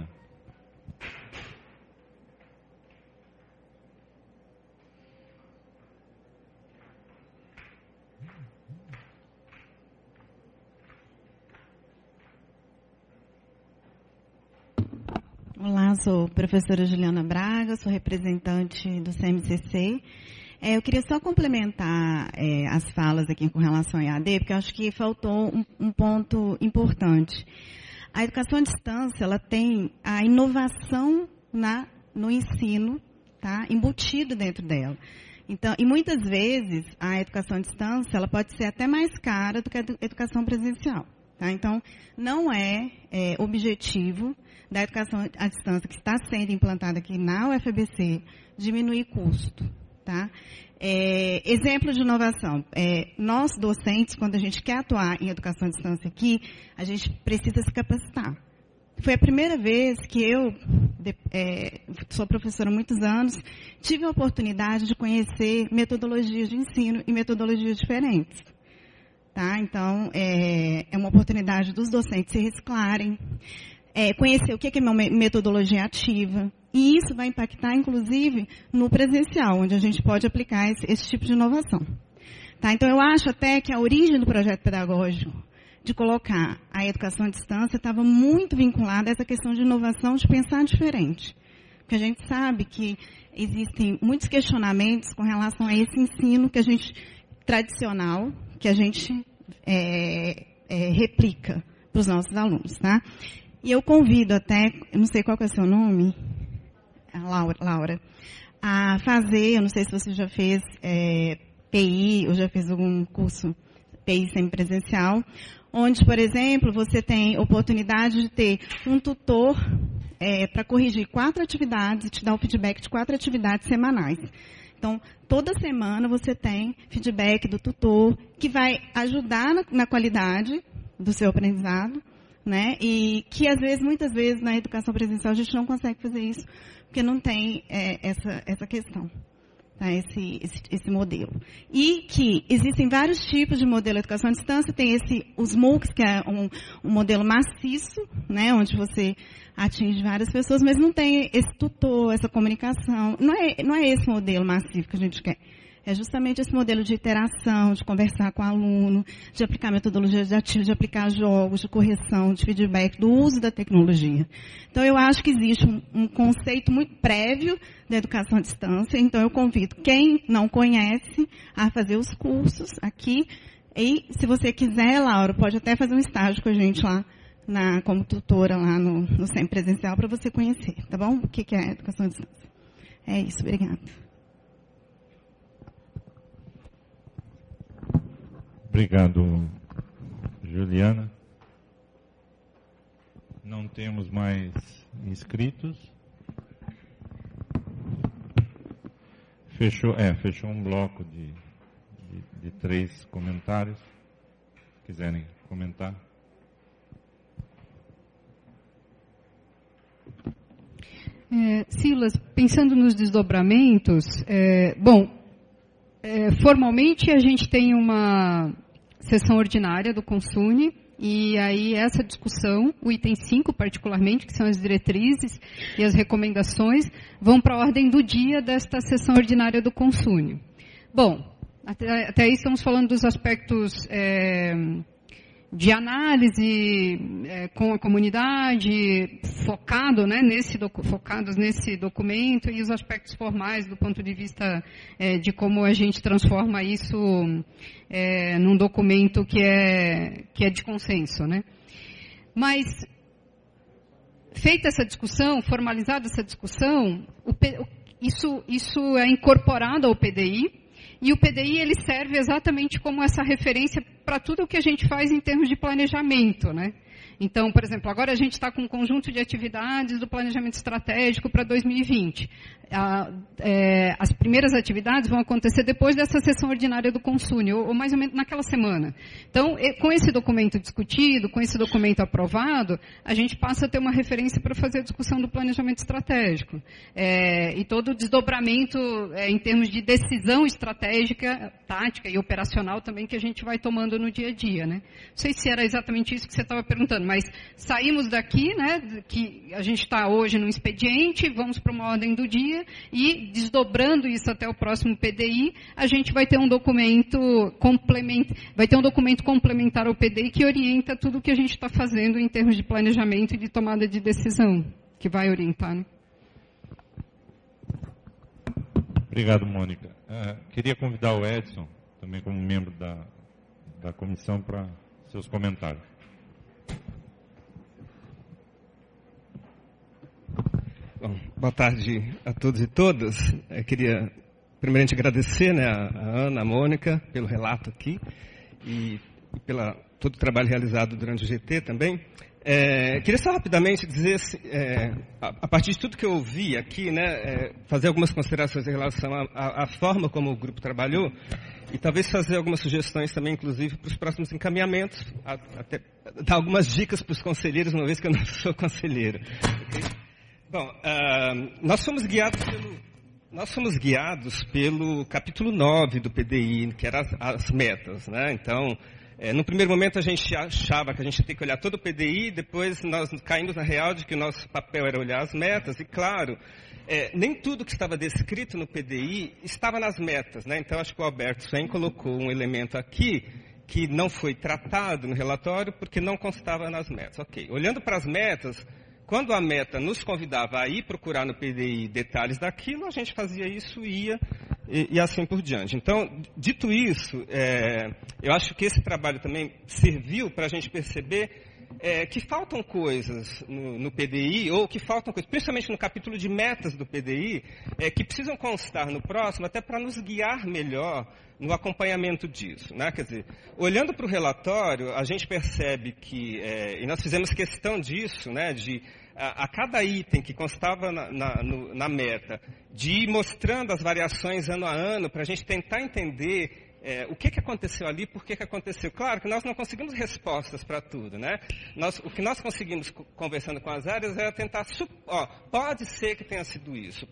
Olá, sou a professora Juliana Braga, sou representante do CMCC. Eu queria só complementar as falas aqui com relação ao EAD, porque eu acho que faltou um ponto importante. A educação à distância, ela tem a inovação no ensino, tá, embutido dentro dela. Então, e muitas vezes a educação à distância ela pode ser até mais cara do que a educação presencial. Tá? Então, não é objetivo da educação à distância que está sendo implantada aqui na UFABC diminuir custo. Tá? Exemplo de inovação. Nós, docentes, quando a gente quer atuar em educação à distância aqui, a gente precisa se capacitar. Foi a primeira vez que eu, sou professora há muitos anos, tive a oportunidade de conhecer metodologias de ensino e metodologias diferentes. Tá? Então, é uma oportunidade dos docentes se reciclarem, conhecer o que é metodologia ativa, e isso vai impactar, inclusive, no presencial, onde a gente pode aplicar esse tipo de inovação. Tá? Então, eu acho até que a origem do projeto pedagógico, de colocar a educação à distância, estava muito vinculada a essa questão de inovação, de pensar diferente. Porque a gente sabe que existem muitos questionamentos com relação a esse ensino que a gente tradicional, que a gente replica para os nossos alunos, tá? E eu convido até, eu não sei qual que é o seu nome, a Laura, a fazer, eu não sei se você já fez PI, eu já fiz algum curso PI semipresencial, onde, por exemplo, você tem oportunidade de ter um tutor para corrigir 4 atividades e te dar o feedback de 4 atividades semanais. Então, toda semana você tem feedback do tutor que vai ajudar na qualidade do seu aprendizado, né? E que, às vezes, muitas vezes, na educação presencial, a gente não consegue fazer isso, porque não tem essa questão. Tá, esse modelo. E que existem vários tipos de modelo de educação à distância. Tem os MOOCs, que é um modelo maciço, né, onde você atinge várias pessoas, mas não tem esse tutor, essa comunicação. Não é esse modelo massivo que a gente quer. É justamente esse modelo de interação, de conversar com o aluno, de aplicar metodologia ativa, de aplicar jogos, de correção, de feedback, do uso da tecnologia. Então, eu acho que existe um conceito muito prévio da educação à distância. Então, eu convido quem não conhece a fazer os cursos aqui. E, se você quiser, Laura, pode até fazer um estágio com a gente lá, como tutora lá no Centro Presencial, para você conhecer, tá bom? O que é a educação à distância. É isso, obrigada. Obrigado, Juliana. Não temos mais inscritos. Fechou um bloco de 3 comentários. Se quiserem comentar. Silas, pensando nos desdobramentos, formalmente a gente tem uma sessão ordinária do Consune, e aí essa discussão, o item 5 particularmente, que são as diretrizes e as recomendações, vão para a ordem do dia desta sessão ordinária do Consune. Bom, até aí estamos falando dos aspectos de análise com a comunidade, focados nesse documento, e os aspectos formais do ponto de vista de como a gente transforma isso num documento que é de consenso, né? Mas, feita essa discussão, formalizada essa discussão, isso é incorporado ao PDI, e o PDI ele serve exatamente como essa referência para tudo o que a gente faz em termos de planejamento, né? Então, por exemplo, agora a gente está com um conjunto de atividades do planejamento estratégico para 2020. As primeiras atividades vão acontecer depois dessa sessão ordinária do Consune, ou mais ou menos naquela semana. Então, com esse documento discutido, com esse documento aprovado, a gente passa a ter uma referência para fazer a discussão do planejamento estratégico. E todo o desdobramento em termos de decisão estratégica, tática e operacional também que a gente vai tomando no dia a dia, né? Não sei se era exatamente isso que você estava perguntando, mas saímos daqui, né, que a gente está hoje no expediente, vamos para uma ordem do dia, e desdobrando isso até o próximo PDI, a gente vai ter um documento complementar ao PDI que orienta tudo o que a gente está fazendo em termos de planejamento e de tomada de decisão, que vai orientar, né? Obrigado, Mônica. Queria convidar o Edson, também como membro da comissão, para seus comentários. Bom, boa tarde a todos e todas. Eu queria primeiramente agradecer, né, a Ana, a Mônica, pelo relato aqui e pelo todo o trabalho realizado durante o GT também. Queria só rapidamente dizer, a partir de tudo que eu ouvi aqui, né, fazer algumas considerações em relação à forma como o grupo trabalhou e talvez fazer algumas sugestões também, inclusive, para os próximos encaminhamentos, até dar algumas dicas para os conselheiros, uma vez que eu não sou conselheiro. Okay? Bom, nós fomos guiados pelo capítulo 9 do PDI, que eram as metas, né? Então, no primeiro momento a gente achava que a gente ia ter que olhar todo o PDI, depois nós caímos na real de que o nosso papel era olhar as metas, e claro, nem tudo que estava descrito no PDI estava nas metas, né? Então, acho que o Alberto Swen colocou um elemento aqui que não foi tratado no relatório porque não constava nas metas. Ok, olhando para as metas, quando a meta nos convidava a ir procurar no PDI detalhes daquilo, a gente fazia isso e ia, e assim por diante. Então, dito isso, eu acho que esse trabalho também serviu para a gente perceber que faltam coisas no PDI, ou que faltam coisas, principalmente no capítulo de metas do PDI, que precisam constar no próximo, até para nos guiar melhor no acompanhamento disso, né? Quer dizer, olhando para o relatório, a gente percebe que, e nós fizemos questão disso, né, de a cada item que constava na meta, de ir mostrando as variações ano a ano, para a gente tentar entender o que aconteceu ali, por que aconteceu. Claro que nós não conseguimos respostas para tudo, né? O que nós conseguimos conversando com as áreas é tentar, pode ser que tenha sido isso.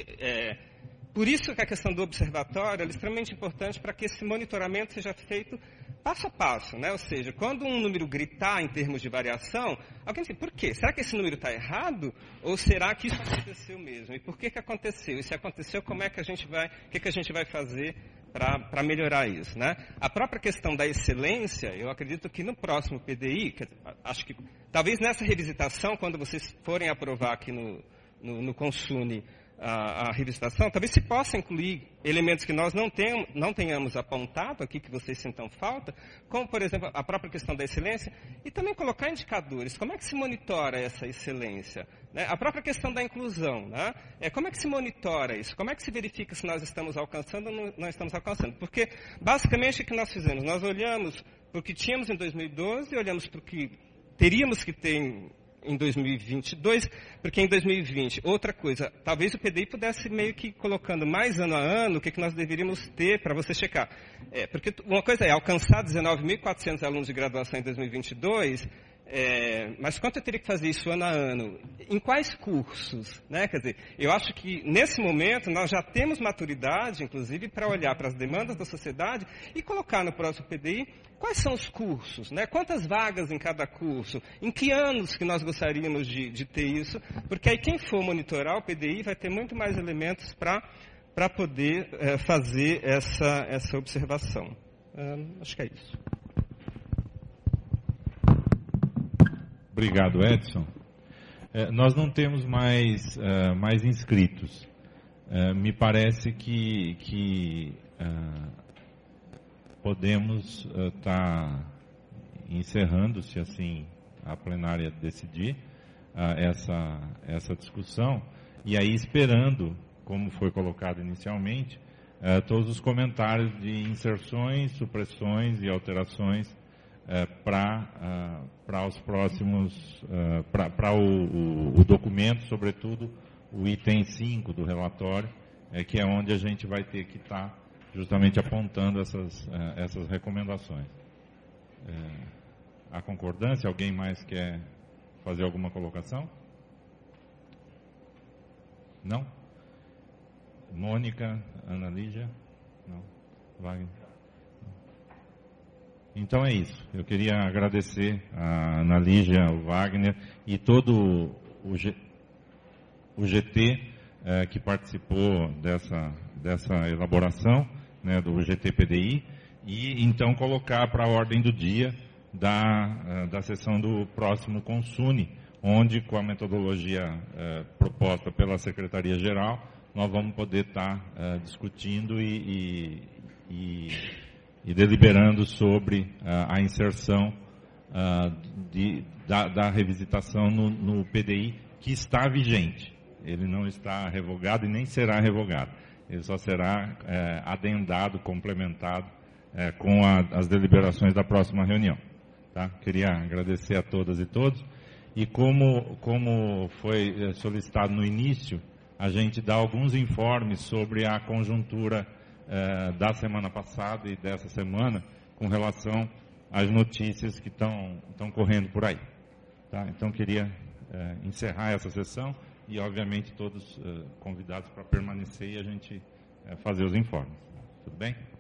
Por isso que a questão do observatório é extremamente importante para que esse monitoramento seja feito passo a passo, né? Ou seja, quando um número gritar em termos de variação, alguém diz, por quê? Será que esse número está errado? Ou será que isso aconteceu mesmo? E por que aconteceu? E se aconteceu, como é que a gente vai, o que a gente vai fazer para melhorar isso, né? A própria questão da excelência, eu acredito que no próximo PDI, acho que talvez nessa revisitação, quando vocês forem aprovar aqui no Consune a revisitação, talvez se possa incluir elementos que nós não tenhamos apontado aqui, que vocês sintam falta, como, por exemplo, a própria questão da excelência, e também colocar indicadores. Como é que se monitora essa excelência? Né? A própria questão da inclusão. Né? Como é que se monitora isso? Como é que se verifica se nós estamos alcançando ou não estamos alcançando? Porque, basicamente, o que nós fizemos? Nós olhamos para o que tínhamos em 2012 e olhamos para o que teríamos que ter em 2022, porque em 2020, outra coisa, talvez o PDI pudesse meio que colocando mais ano a ano o que nós deveríamos ter para você checar. Porque uma coisa é alcançar 19.400 alunos de graduação em 2022, mas quanto eu teria que fazer isso ano a ano? Em quais cursos? Né? Quer dizer, eu acho que nesse momento nós já temos maturidade, inclusive, para olhar para as demandas da sociedade e colocar no próximo PDI quais são os cursos, né? Quantas vagas em cada curso, em que anos que nós gostaríamos de ter isso, porque aí quem for monitorar o PDI vai ter muito mais elementos para poder fazer essa observação. Acho que é isso. Obrigado, Edson. Nós não temos mais inscritos. Me parece que podemos estar encerrando, se assim a plenária decidir, essa discussão, e aí esperando, como foi colocado inicialmente, todos os comentários de inserções, supressões e alterações para os próximos, para o documento, sobretudo o item 5 do relatório, que é onde a gente vai ter que estar justamente apontando essas recomendações. A concordância, alguém mais quer fazer alguma colocação? Não? Mônica, Ana Lígia? Não? Wagner? Então é isso. Eu queria agradecer a Ana Lígia, o Wagner e todo o GT que participou dessa elaboração, né, do GT-PDI, e então colocar para a ordem do dia da sessão do próximo Consune, onde, com a metodologia proposta pela Secretaria-Geral, nós vamos poder estar discutindo e deliberando sobre a inserção da revisitação no PDI, que está vigente. Ele não está revogado e nem será revogado. Ele só será adendado, complementado com as deliberações da próxima reunião. Tá? Queria agradecer a todas e todos. E como foi solicitado no início, a gente dá alguns informes sobre a conjuntura da semana passada e dessa semana com relação às notícias que estão correndo por aí. Tá? Então, queria encerrar essa sessão e, obviamente, todos convidados para permanecer e a gente fazer os informes. Tudo bem?